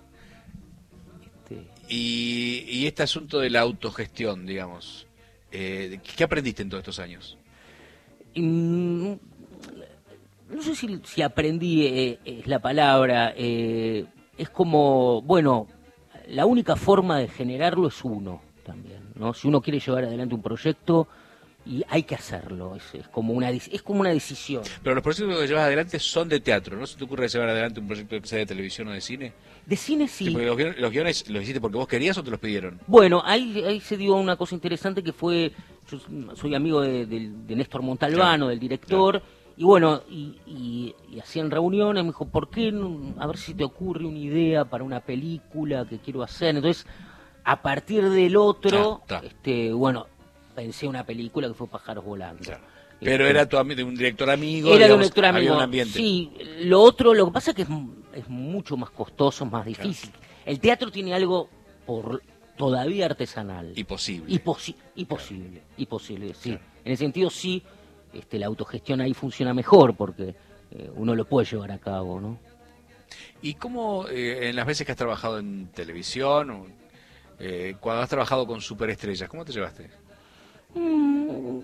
Este, Y, y este asunto de la autogestión, digamos, eh, ¿qué aprendiste en todos estos años? y, mm, no sé si, si aprendí eh, es la palabra, eh, es como, bueno, la única forma de generarlo es uno también, ¿no? Si uno quiere llevar adelante un proyecto, y hay que hacerlo, es, es como una dec- es como una decisión. Pero los proyectos que llevas adelante son de teatro, ¿no se te ocurre llevar adelante un proyecto que sea de televisión o de cine? De cine sí. Sí, porque los guiones, los guiones los hiciste porque vos querías o te los pidieron. Bueno, ahí, ahí se dio una cosa interesante que fue yo soy amigo de, de, de Néstor Montalbano, claro, del director, claro. Y bueno, y, y, y hacían reuniones, me dijo, ¿por qué no, a ver si te ocurre una idea para una película que quiero hacer? Entonces, a partir del otro, ah, este, bueno, pensé una película que fue Pájaros Volando. Claro. Pero este, era tu, de un director amigo. Era digamos, de un director amigo, un ambiente. Sí. Lo otro, lo que pasa es que es, es mucho más costoso, más difícil. Claro. El teatro tiene algo por todavía artesanal. Y posible. Y, posi y posible, claro. y posible, sí. Claro. En ese sentido, sí. Este, la autogestión ahí funciona mejor porque eh, uno lo puede llevar a cabo, ¿no? ¿Y cómo eh, en las veces que has trabajado en televisión, o, eh, cuando has trabajado con superestrellas, cómo te llevaste? Mm.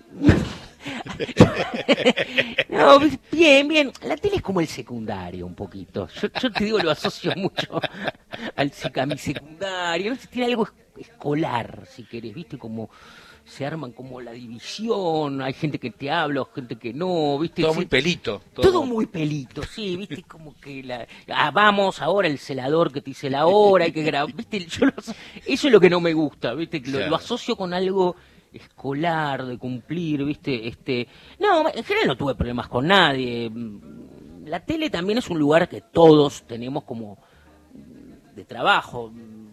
No, bien, bien. La tele es como el secundario un poquito. Yo, yo te digo, lo asocio mucho al, a mi secundario. No sé, tiene algo escolar, si querés, ¿viste? Como... se arman como la división, hay gente que te habla, gente que no, ¿viste? Todo sí, muy pelito. Todo, todo muy pelito, sí, ¿viste? Como que la... Ah, vamos, ahora el celador que te dice la hora, hay que grabar, ¿viste? Yo lo... Eso es lo que no me gusta, ¿viste? Lo, claro. lo asocio con algo escolar, de cumplir, ¿viste? Este... No, en general no tuve problemas con nadie. La tele también es un lugar que todos tenemos como de trabajo.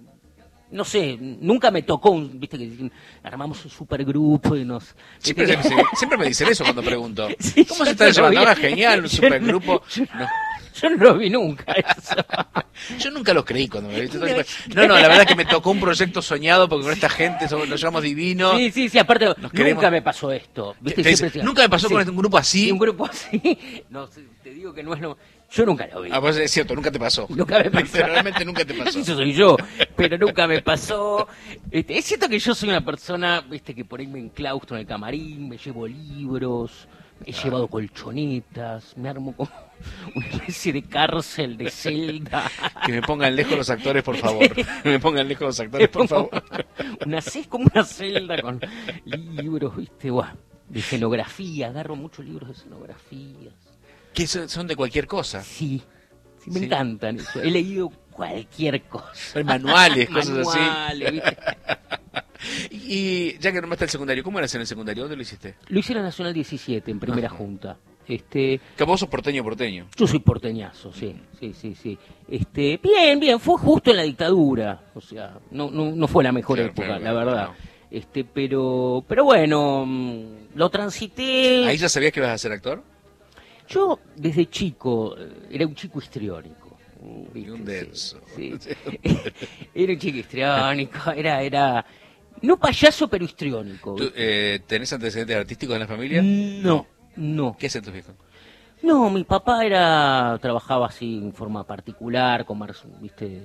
No sé, nunca me tocó, un, viste que armamos un supergrupo y nos... Siempre, que... siempre, siempre me dicen eso cuando pregunto. Sí, ¿cómo se está llevando? Ahora genial, un supergrupo. Yo no, no. Yo no lo vi nunca eso. Yo nunca los creí cuando me vi. No, no, la verdad es que me tocó un proyecto soñado porque con esta gente somos, nos llevamos divinos. Sí, sí, sí, aparte nunca queremos... me pasó esto. ¿Viste? Te, te, nunca me pasó sí. con un grupo así. Sí, un grupo así. No, te digo que no es lo... Yo nunca lo vi. Ah, pues es cierto, nunca te pasó. Nunca me pasó. Literalmente nunca te pasó. Eso soy yo, pero nunca me pasó. Este, es cierto que yo soy una persona, viste, que por ahí me enclaustro en el camarín, me llevo libros, he ah. llevado colchonetas, me armo como una especie de cárcel, de celda. Que me pongan lejos los actores, por favor. Que me pongan lejos los actores, por favor. Una, es como una celda con libros, viste, buah, de escenografía, agarro muchos libros de escenografías. Que son de cualquier cosa. Sí, sí me ¿Sí? encantan eso. He leído cualquier cosa. Manuales, cosas Manuales, así. ¿Viste? Y ya que nombraste el secundario, ¿cómo eras en el secundario? ¿Dónde lo hiciste? Lo hice en la Nacional diecisiete, en primera Ajá. junta. Este, que vos sos porteño porteño. Yo soy porteñazo, sí, sí, sí, sí. Este, bien, bien, fue justo en la dictadura. O sea, no, no, no fue la mejor claro, época, claro, la verdad. No. Este, pero, pero bueno, lo transité. ¿Ahí ya sabías que ibas a ser actor? Yo, desde chico, era un chico histriónico. ¿Viste? Un denso. Sí, sí. Era un chico histriónico, era, era... No payaso, pero histriónico. ¿Tú, eh, ¿Tenés antecedentes artísticos en la familia? No, no. ¿Qué hacen tus viejos? No, mi papá era trabajaba así en forma particular, comercio, viste...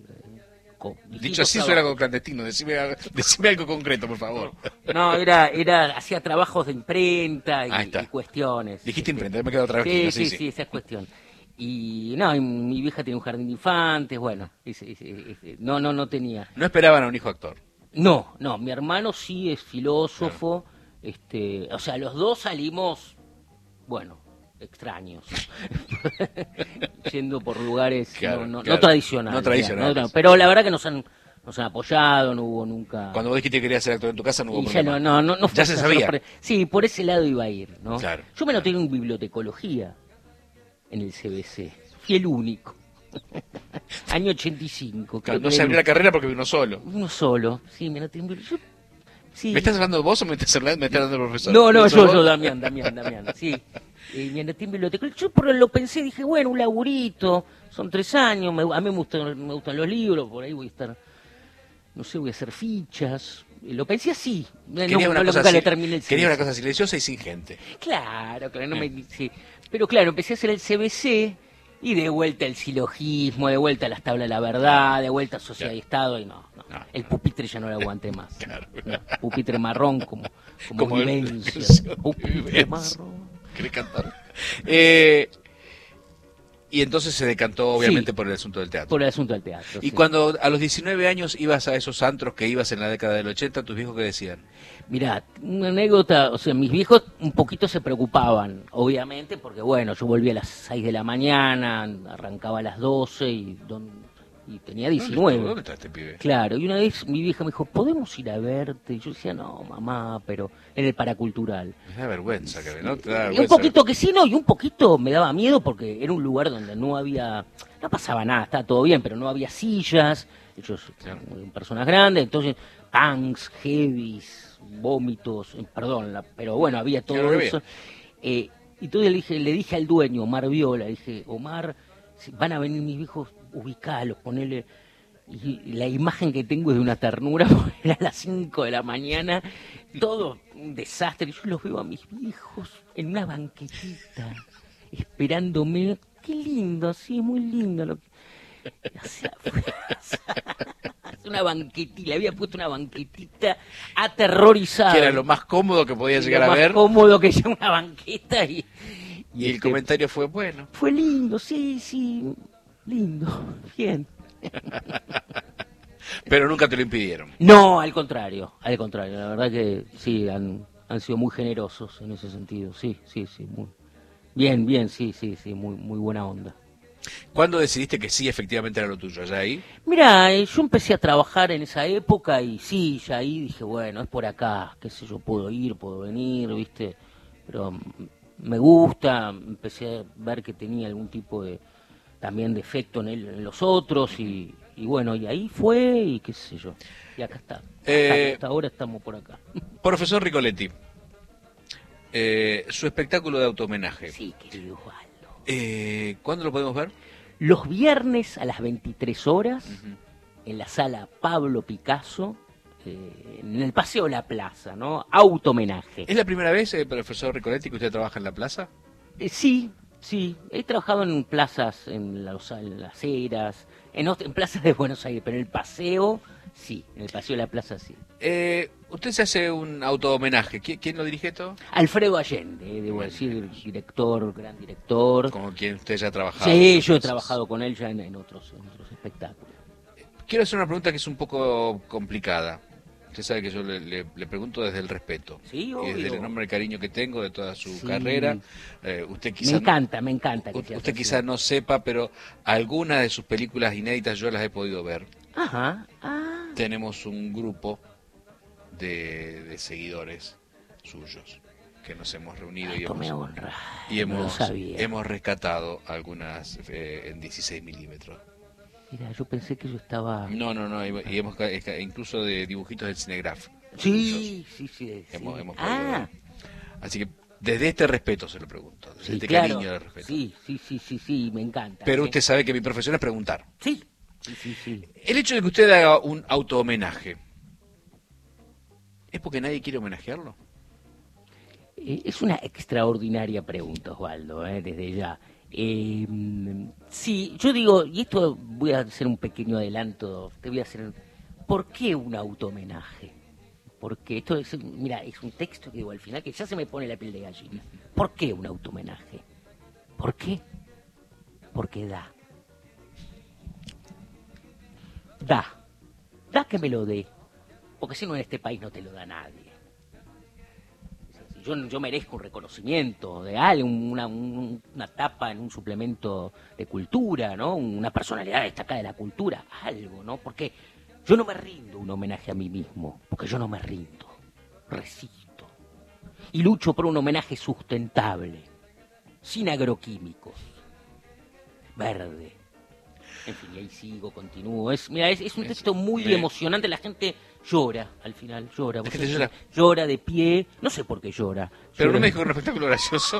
Dicho así suena algo clandestino, decime, decime algo concreto, por favor. No, era, era, hacía trabajos de imprenta y, y cuestiones. Dijiste imprenta, me quedo otra vez. Sí, sí, sí, sí, esa es cuestión. Y no, y mi vieja tenía un jardín de infantes, bueno, ese, ese, ese, no, no, no tenía. ¿No esperaban a un hijo actor? No, no, mi hermano sí es filósofo, claro. este, o sea, los dos salimos, bueno, extraños, yendo por lugares claro, no, no, claro. no tradicionales, no tradicionales. No, pero la verdad que nos han, nos han apoyado, no hubo nunca... Cuando vos dijiste que querías ser actor en tu casa no hubo y problema. Ya, no, no, no, no ya se sabía. Por... Sí, por ese lado iba a ir, ¿no? Claro, Yo me claro. noté en bibliotecología en el C B C, fui el único. Año ochenta y cinco. Claro, no se abrió la carrera porque vino solo. Uno solo, sí, me noté en bibliotecología. Sí. ¿Me estás hablando vos o me estás hablando, me estás hablando del profesor? No, no, yo, yo, Damián, Damián, Damián, sí. Eh, me anoté en biblioteca. Yo por lo pensé, dije, bueno, un laburito, son tres años, me, a mí me gustan, me gustan los libros, por ahí voy a estar, no sé, voy a hacer fichas. Lo pensé así. Quería, no, una, no, cosa le terminé el quería una cosa silenciosa y sin gente. Claro, claro, no me, sí. Pero claro, empecé a hacer el C B C y de vuelta el silogismo, de vuelta las tablas de la verdad, de vuelta Sociedad claro. y Estado, y no, no, no, el pupitre ya no lo aguanté más. Claro. No, pupitre marrón como, como, como vivencia. El... Pupitre vivencia. marrón. ¿Querés cantar? Eh, y entonces se decantó obviamente sí, por el asunto del teatro. Por el asunto del teatro. Y sí. cuando a los diecinueve años ibas a esos antros que ibas en la década del ochenta, ¿tus viejos qué decían? Mirá, una anécdota, o sea, mis viejos un poquito se preocupaban, obviamente, porque bueno, yo volvía a las seis de la mañana, arrancaba a las doce y don, y tenía diecinueve. ¿Dónde está este pibe? Claro, y una vez mi vieja me dijo, ¿podemos ir a verte? Y yo decía, no, mamá, pero en el paracultural. Me da vergüenza, que ¿no? Te da Y un vergüenza. poquito que sí, no, y un poquito me daba miedo porque era un lugar donde no había, no pasaba nada, estaba todo bien, pero no había sillas, ellos Claro. eran personas grandes, entonces punks, heavies, vómitos, eh, perdón, la- pero bueno, había todo Claro que eso. Eh, y entonces le dije, le dije al dueño, Omar Viola, dije, Omar, si van a venir mis viejos, ubicalos, ponele. Y la imagen que tengo es de una ternura, porque era a las cinco de la mañana, todo un desastre. Yo los veo a mis viejos en una banquetita, esperándome. Qué lindo, sí, muy lindo. Lo que... O sea, fue... es una banquetita, le había puesto una banquetita aterrorizada. Que era lo más cómodo que podía Y llegar lo a más ver. cómodo que sea una banqueta. Y, Y el este, comentario fue bueno. fue lindo, sí, sí, lindo, bien. Pero nunca te lo impidieron. No, al contrario, al contrario, la verdad que sí, han, han sido muy generosos en ese sentido, sí, sí, sí, muy bien, bien, sí, sí, sí, muy, muy buena onda. ¿Cuándo decidiste que sí, efectivamente era lo tuyo? ¿Ya ahí? Mira, eh, yo empecé a trabajar en esa época y sí, ya ahí dije, bueno, es por acá, qué sé yo, puedo ir, puedo venir, viste, pero mm, me gusta, empecé a ver que tenía algún tipo de, también de efecto en, él, en los otros y, y bueno, y ahí fue y qué sé yo, y acá está, hasta, Eh, hasta ahora estamos por acá. Profesor Ricoletti, eh, su espectáculo de autohomenaje, Sí, querido Osvaldo. eh, ¿cuándo lo podemos ver? Los viernes a las veintitrés horas, en la sala Pablo Picasso, eh, en el Paseo La Plaza, ¿no? Auto-homenaje. ¿Es la primera vez, eh, profesor Ricoletti, que usted trabaja en la plaza? Eh, sí, sí, he trabajado en plazas, en, los, en las Heras, en, ot- en plazas de Buenos Aires, pero en el Paseo, sí, en el Paseo La Plaza, sí. Eh, usted se hace un auto-homenaje. ¿Qui- ¿Quién lo dirige esto? Alfredo Allende, eh, debo decir, director, gran director. Con quien usted ya ha trabajado. Sí, yo he Entonces, trabajado con él ya en, en otros, en otros espectáculos. Quiero hacer una pregunta que es un poco complicada. Usted sabe que yo le, le- le pregunto desde el respeto. Sí, Y obvio. desde el enorme cariño que tengo de toda su Sí. carrera. Eh, usted Me quizá, encanta, me encanta. que u- seas usted así. quizás no sepa, pero algunas de sus películas inéditas yo las he podido ver. Ajá, ah, Tenemos un grupo de, de seguidores suyos que nos hemos reunido y esto me hemos, honra. y no hemos, lo sabía. hemos rescatado algunas eh, en dieciséis milímetros. Mira, yo pensé que yo estaba... No, no, no, y y hemos, ca- esca- incluso de dibujitos del Cinegraph. Sí, sí, sí. sí. Hemos- hemos ah, podido Así que desde este respeto se lo pregunto, desde sí, este claro. cariño de respeto. Sí, sí, sí, sí, sí, me encanta. Pero sí. usted sabe que mi profesión es preguntar. Sí, sí, sí, sí. El hecho de que usted haga un auto-homenaje, ¿es porque nadie quiere homenajearlo? Eh, Es una extraordinaria pregunta, Osvaldo, eh, desde ya. Eh, sí, yo digo, y esto voy a hacer un pequeño adelanto, te voy a hacer... ¿Por qué un auto-homenaje? Porque esto es, mira, es un texto que digo al final que ya se me pone la piel de gallina. ¿Por qué un auto-homenaje? ¿Por qué? Porque da. Da. Da que me lo dé. Porque si no en este país no te lo da nadie. Yo, yo merezco un reconocimiento de algo, una, un- una tapa en un suplemento de cultura, ¿no? Una personalidad destacada de la cultura, algo, ¿no? Porque yo no me rindo un homenaje a mí mismo, porque yo no me rindo, resisto. Y lucho por un homenaje sustentable, sin agroquímicos, verde. En fin, y ahí sigo, continúo. Es, mira, es, es un Es- texto muy me- emocionante, la gente llora al final, llora. La Vos gente sabés llora. que llora de pie, no sé por qué llora. Pero Llora- no me dijo que era un espectáculo gracioso.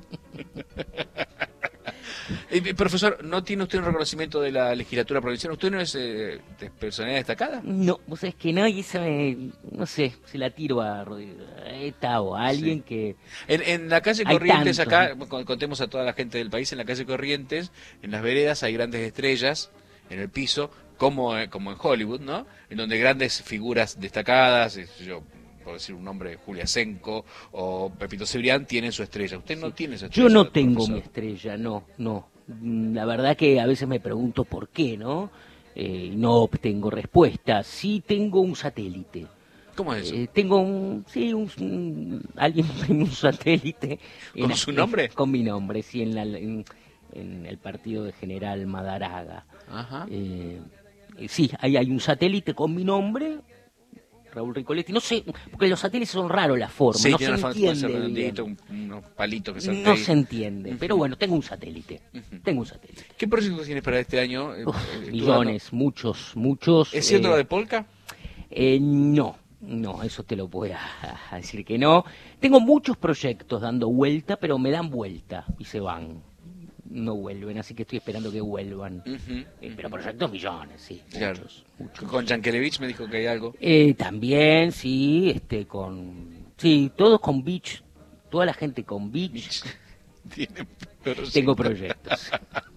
Eh, profesor, ¿no tiene usted un reconocimiento de la legislatura provincial? ¿Usted no es eh, de personalidad destacada? No, vos sabés que no, y esa me, no sé, se la tiro a Rodrigo Esta o a alguien Sí. que... En, en la calle Hay Corrientes, tantos, acá, con- contemos a toda la gente del país, en la calle Corrientes, en las veredas hay grandes estrellas en el piso, como, eh, como en Hollywood, ¿no? En donde grandes figuras destacadas, eh, yo por decir un nombre, Julia Senco o Pepito Cebrián, tienen su estrella. Usted no tiene su estrella. Yo no tengo profesor. mi estrella, no, no. Mm, La verdad que a veces me pregunto por qué, ¿no? Eh, y no obtengo respuesta. Sí tengo un satélite. ¿Cómo es eso? Eh, tengo un, sí, un, un- alguien en un satélite. ¿Con en- su nombre? Con mi nombre, sí, en la, en- en el partido de General Madaraga. Ajá. Eh, eh, sí, ahí hay un satélite con mi nombre, Raúl Ricoletti. No sé, porque los satélites son raros la forma, Sí, no tiene se una forma, puede ser entiende bien. redondito, un- unos palitos que saltan No ahí. se entiende, pero bueno, tengo un satélite. Ujú. Tengo un satélite. ¿Qué proyectos tienes para este año? Eh, Uf, eh, millones, muchos, muchos. ¿Es cierto eh, lo de Polka? eh, no, no, eso te lo voy a, a decir que no. Tengo muchos proyectos dando vuelta, pero me dan vuelta y se van. No vuelven, así que estoy esperando que vuelvan. Ujú. Eh, pero proyectos millones, sí, Claro. muchos, muchos. Con Yankelevich me dijo que hay algo. Eh, también, sí, este, con, sí, todos con Beach, toda la gente con Beach. Tiene proyectos. Tengo proyectos.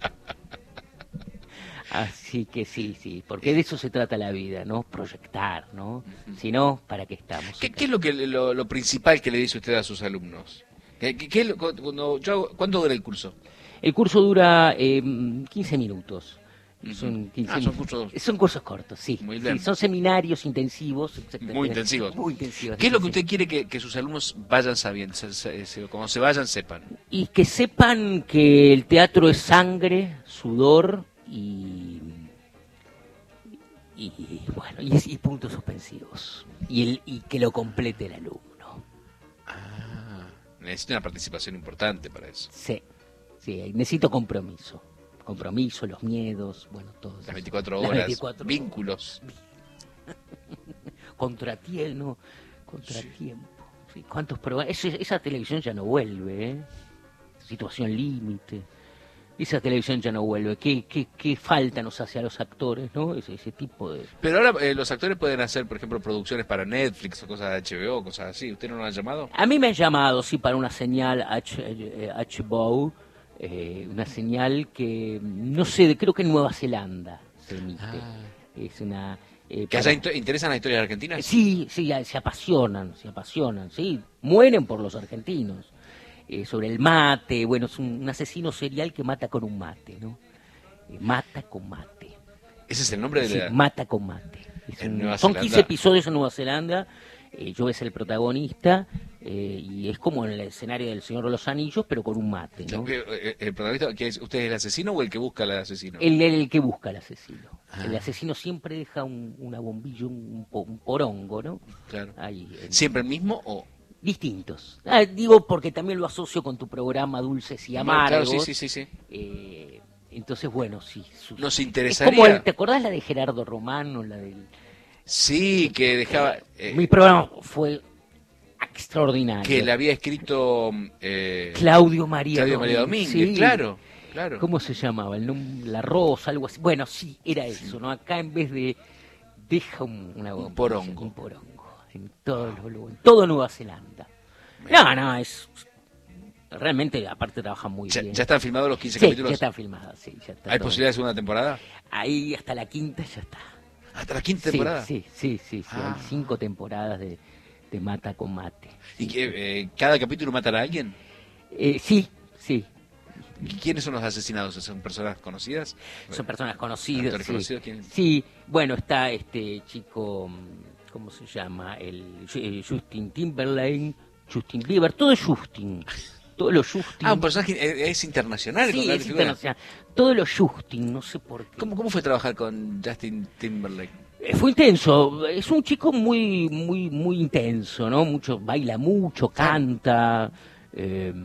Así que sí, sí, porque de eso se trata la vida, ¿no? Proyectar, ¿no? Si no, ¿para qué estamos? ¿Qué, qué es lo, que, lo, lo principal que le dice usted a sus alumnos? ¿Qué, qué- qué es lo- cuando yo hago- ¿Cuánto dura el curso? El curso dura eh, quince minutos. Ujú. Son, quince Ah, son min- cursos- son cursos cortos, sí. Muy Sí, bien. son seminarios intensivos. exactamente. Muy intensivos. Muy intensivos. ¿Qué es lo que sí. usted quiere que, que sus alumnos vayan sabiendo? Se- se- se- Cuando se vayan, sepan. Y que sepan que el teatro es sangre, sudor y... Y bueno, y, y puntos suspensivos. Y, el, y que lo complete el alumno. Ah, necesita una participación importante para eso. Sí, sí, necesito compromiso. Compromiso, los miedos, bueno, todo eso. Las veinticuatro Las horas, veinticuatro vínculos. Contratiempo, contratiempo. Sí, ¿cuántos programas? Esa, esa televisión ya no vuelve, ¿eh? Situación límite. Esa televisión ya no vuelve. ¿Qué, qué, qué falta nos hace a los actores, no? Ese, ese tipo de... Pero ahora eh, los actores pueden hacer, por ejemplo, producciones para Netflix o cosas de H B O, cosas así. ¿Usted no lo ha llamado? A mí me han llamado, sí, para una señal H, eh, H B O, eh, una señal que, no sé, creo que en Nueva Zelanda se emite. Ah. Es una... eh, ¿Que para- allá int- interesan las historias argentinas? Sí, sí, se apasionan, se apasionan, sí, mueren por los argentinos. Eh, sobre el mate, bueno, es un, un asesino serial que mata con un mate, ¿no? Eh, mata con mate. Ese es el nombre de Sí, la... mata con mate. Es En un- Nueva son Zelanda. quince episodios en Nueva Zelanda, eh, yo es el protagonista, eh, y es como en el escenario del Señor de los Anillos, pero con un mate, ¿no? Eh, eh, ¿El protagonista, que es, usted es el asesino o el que busca al asesino? El, el que busca al asesino. Ah. El asesino siempre deja un, una bombilla, un, po- un porongo, ¿no? Claro. Ahí, en- ¿Siempre el mismo o...? Distintos. Ah, digo porque también lo asocio con tu programa Dulces y Amargos. Claro, sí, sí, sí, sí. Eh, entonces, bueno, sí. su- Nos es interesaría... como el- ¿te acordás la de Gerardo Romano? La del, Sí, que dejaba... eh, mi programa fue extraordinario. que le había escrito... eh, Claudio María Claudio María Domínguez, Domínguez, sí. claro, claro. ¿Cómo se llamaba? El nom- La Rosa, algo así. Bueno, sí, era eso, ¿no? Acá en vez de... Deja un, una Un porongo. Un porongo. En todo, lo- en todo Nueva Zelanda. No, no, es... Realmente, aparte, trabajan muy ¿Ya, bien. ya están filmados los quince Sí, capítulos? ya están filmadas, sí, ya está ¿Hay todo. posibilidad de segunda temporada? Ahí hasta la quinta ya está. ¿Hasta la quinta Sí, temporada? Sí, sí, sí, sí, Ah. hay cinco temporadas de, de Mata con Mate. ¿Y que eh, cada capítulo matará a alguien? Eh, sí, sí, ¿Quiénes son los asesinados? ¿Son personas conocidas? son personas conocidas. ¿Actores Sí. conocidos? ¿Quién? Sí, bueno, está este chico, mm, ¿cómo se llama? El eh, Justin Timberlake, Justin Bieber, todo es Justin. Todo lo Justin. Ah, un personaje eh, es internacional. con Sí, grandes es figuras. internacional. Todo lo Justin, no sé por qué. ¿Cómo, ¿Cómo fue trabajar con Justin Timberlake? Eh, Fue intenso, es un chico muy, muy, muy intenso, ¿no? Mucho, baila mucho, canta. eh,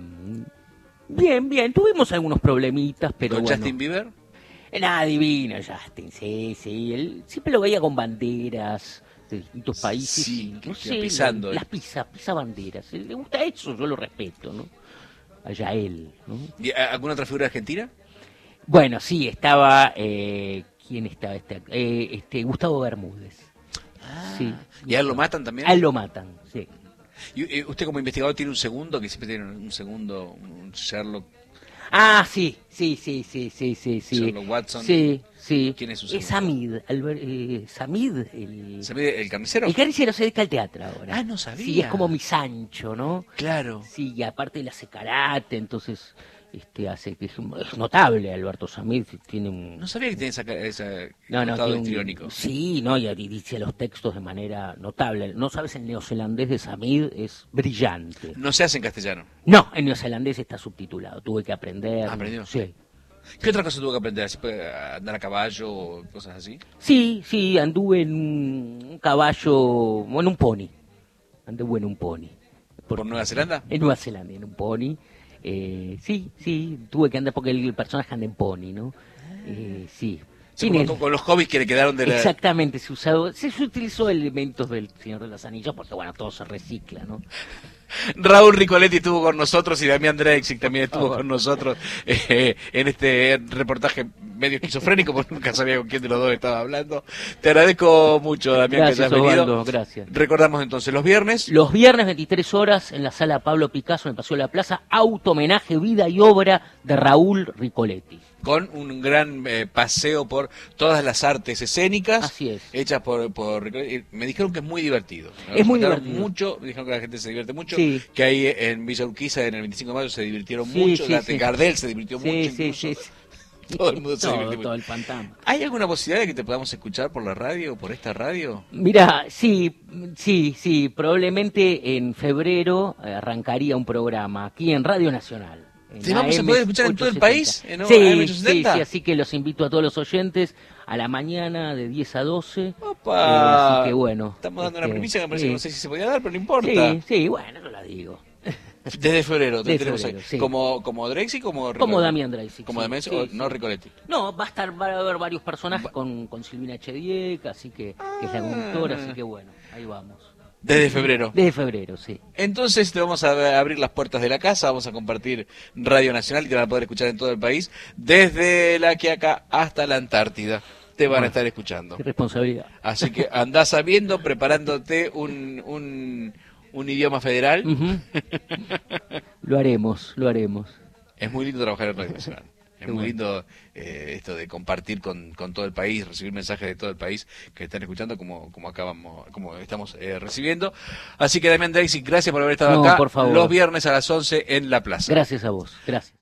bien, bien, tuvimos algunos problemitas, pero ¿Con bueno. Justin Bieber? Eh, Nada, divino Justin, sí, sí. Él siempre lo veía con banderas de distintos países. Sí, y, que- no que sé, pisando, las eh. pisa, pisa banderas. Le gusta eso, yo lo respeto, ¿no? Allá él, ¿no? ¿Y, a- ¿Alguna otra figura argentina? Bueno, sí, estaba... Eh, ¿Quién estaba? Este, eh, este Gustavo Bermúdez. Sí. ¿Y a él lo matan también? A él lo matan, sí. ¿Y, y usted como investigador tiene un segundo, que siempre tiene un segundo, un Sherlock? Ah, sí, sí, sí, sí, sí, sí, sí. Sherlock Watson. Sí, sí. ¿Quién es su Es segundo? Samid, Albert- eh, Samid, el... ¿Se ve el carnicero? El carnicero se dedica al teatro ahora. Ah, no sabía. Sí, es como mi Sancho, ¿no? Claro. Sí, y aparte él hace karate, entonces este hace que es, un- es notable Alberto Samid, tiene un... No sabía que tenía esa, esa No, no, costado tiene un- histriónico. Sí, no, y, y dice los textos de manera notable. No sabes, el neozelandés de Samid es brillante. No se hace en castellano. No, en neozelandés está subtitulado, tuve que aprender. Ah, ¿aprendió? Sí, ¿Qué otra cosa tuvo que aprender? ¿Se puede andar a caballo o cosas así? Sí, sí, anduve en un caballo, en un pony. Anduve en un pony. ¿Por, ¿Por Nueva Zelanda? En Nueva Zelanda, en un pony. Eh, sí, sí, tuve que andar porque el, el personaje anda en pony, ¿no? Eh, sí. Sí, con, con los hobbies que le quedaron de la... Exactamente, se, usado, se utilizó elementos del Señor de los Anillos porque, bueno, todo se recicla, ¿no? Raúl Ricoletti estuvo con nosotros y Damián Drexig también estuvo oh. con nosotros eh, en este reportaje medio esquizofrénico, porque nunca sabía con quién de los dos estaba hablando. Te agradezco mucho, Damián, gracias, que hayas venido. Osvaldo, gracias. Recordamos entonces, los viernes. Los viernes, veintitrés horas, en la sala Pablo Picasso, en el Paseo de la Plaza, auto-homenaje, vida y obra de Raúl Ricoletti. Con un gran eh, paseo por todas las artes escénicas. Así es. Hechas por, por Ricoletti. Me dijeron que es muy divertido. Es muy divertido. Mucho, me dijeron que la gente se divierte mucho. Sí. Que ahí en Villa Urquiza, en el veinticinco de mayo, se divirtieron sí, mucho. Sí, la sí. Gardel se divirtió sí, mucho. Sí, incluso. sí, sí. Todo el mundo se todo, divirtió todo mucho. el fantasma. ¿Hay alguna posibilidad de que te podamos escuchar por la radio, por esta radio? Mira, sí, sí, sí, probablemente en febrero arrancaría un programa aquí en Radio Nacional. ¿Te vamos a poder escuchar en todo el país? ¿En sí, sí, sí, así que los invito a todos los oyentes a la mañana de diez a doce. ¡Opa! Eh, así que bueno. Estamos dando este, una primicia que me parece sí. que no sé si se podía dar, pero no importa. Sí, sí, bueno, no la digo. Desde febrero, Desde tenemos febrero, ahí. sí. Como, como Drexig, como Como Ricoletti? Damián Drexig. Como sí, Damián, sí, o, sí. no Ricoletti. No, va a estar, va a haber varios personajes con, con Silvina Chediek, así que, que es la conductora, así que bueno, ahí vamos. Desde febrero. Desde febrero, sí. Entonces te vamos a abrir las puertas de la casa, vamos a compartir Radio Nacional y te van a poder escuchar en todo el país, desde la Quiaca hasta la Antártida. Te van bueno, a estar escuchando. Qué responsabilidad. Así que andás sabiendo, preparándote un, un, un idioma federal. Uh-huh. Lo haremos, lo haremos. Es muy lindo trabajar en Radio Nacional. Es Qué muy bueno. lindo eh, esto de compartir con, con todo el país, recibir mensajes de todo el país que están escuchando como, como acabamos, como estamos eh, recibiendo. Así que Damián Drexig, gracias por haber estado No, acá por favor. los viernes a las once en La Plaza. Gracias a vos, gracias.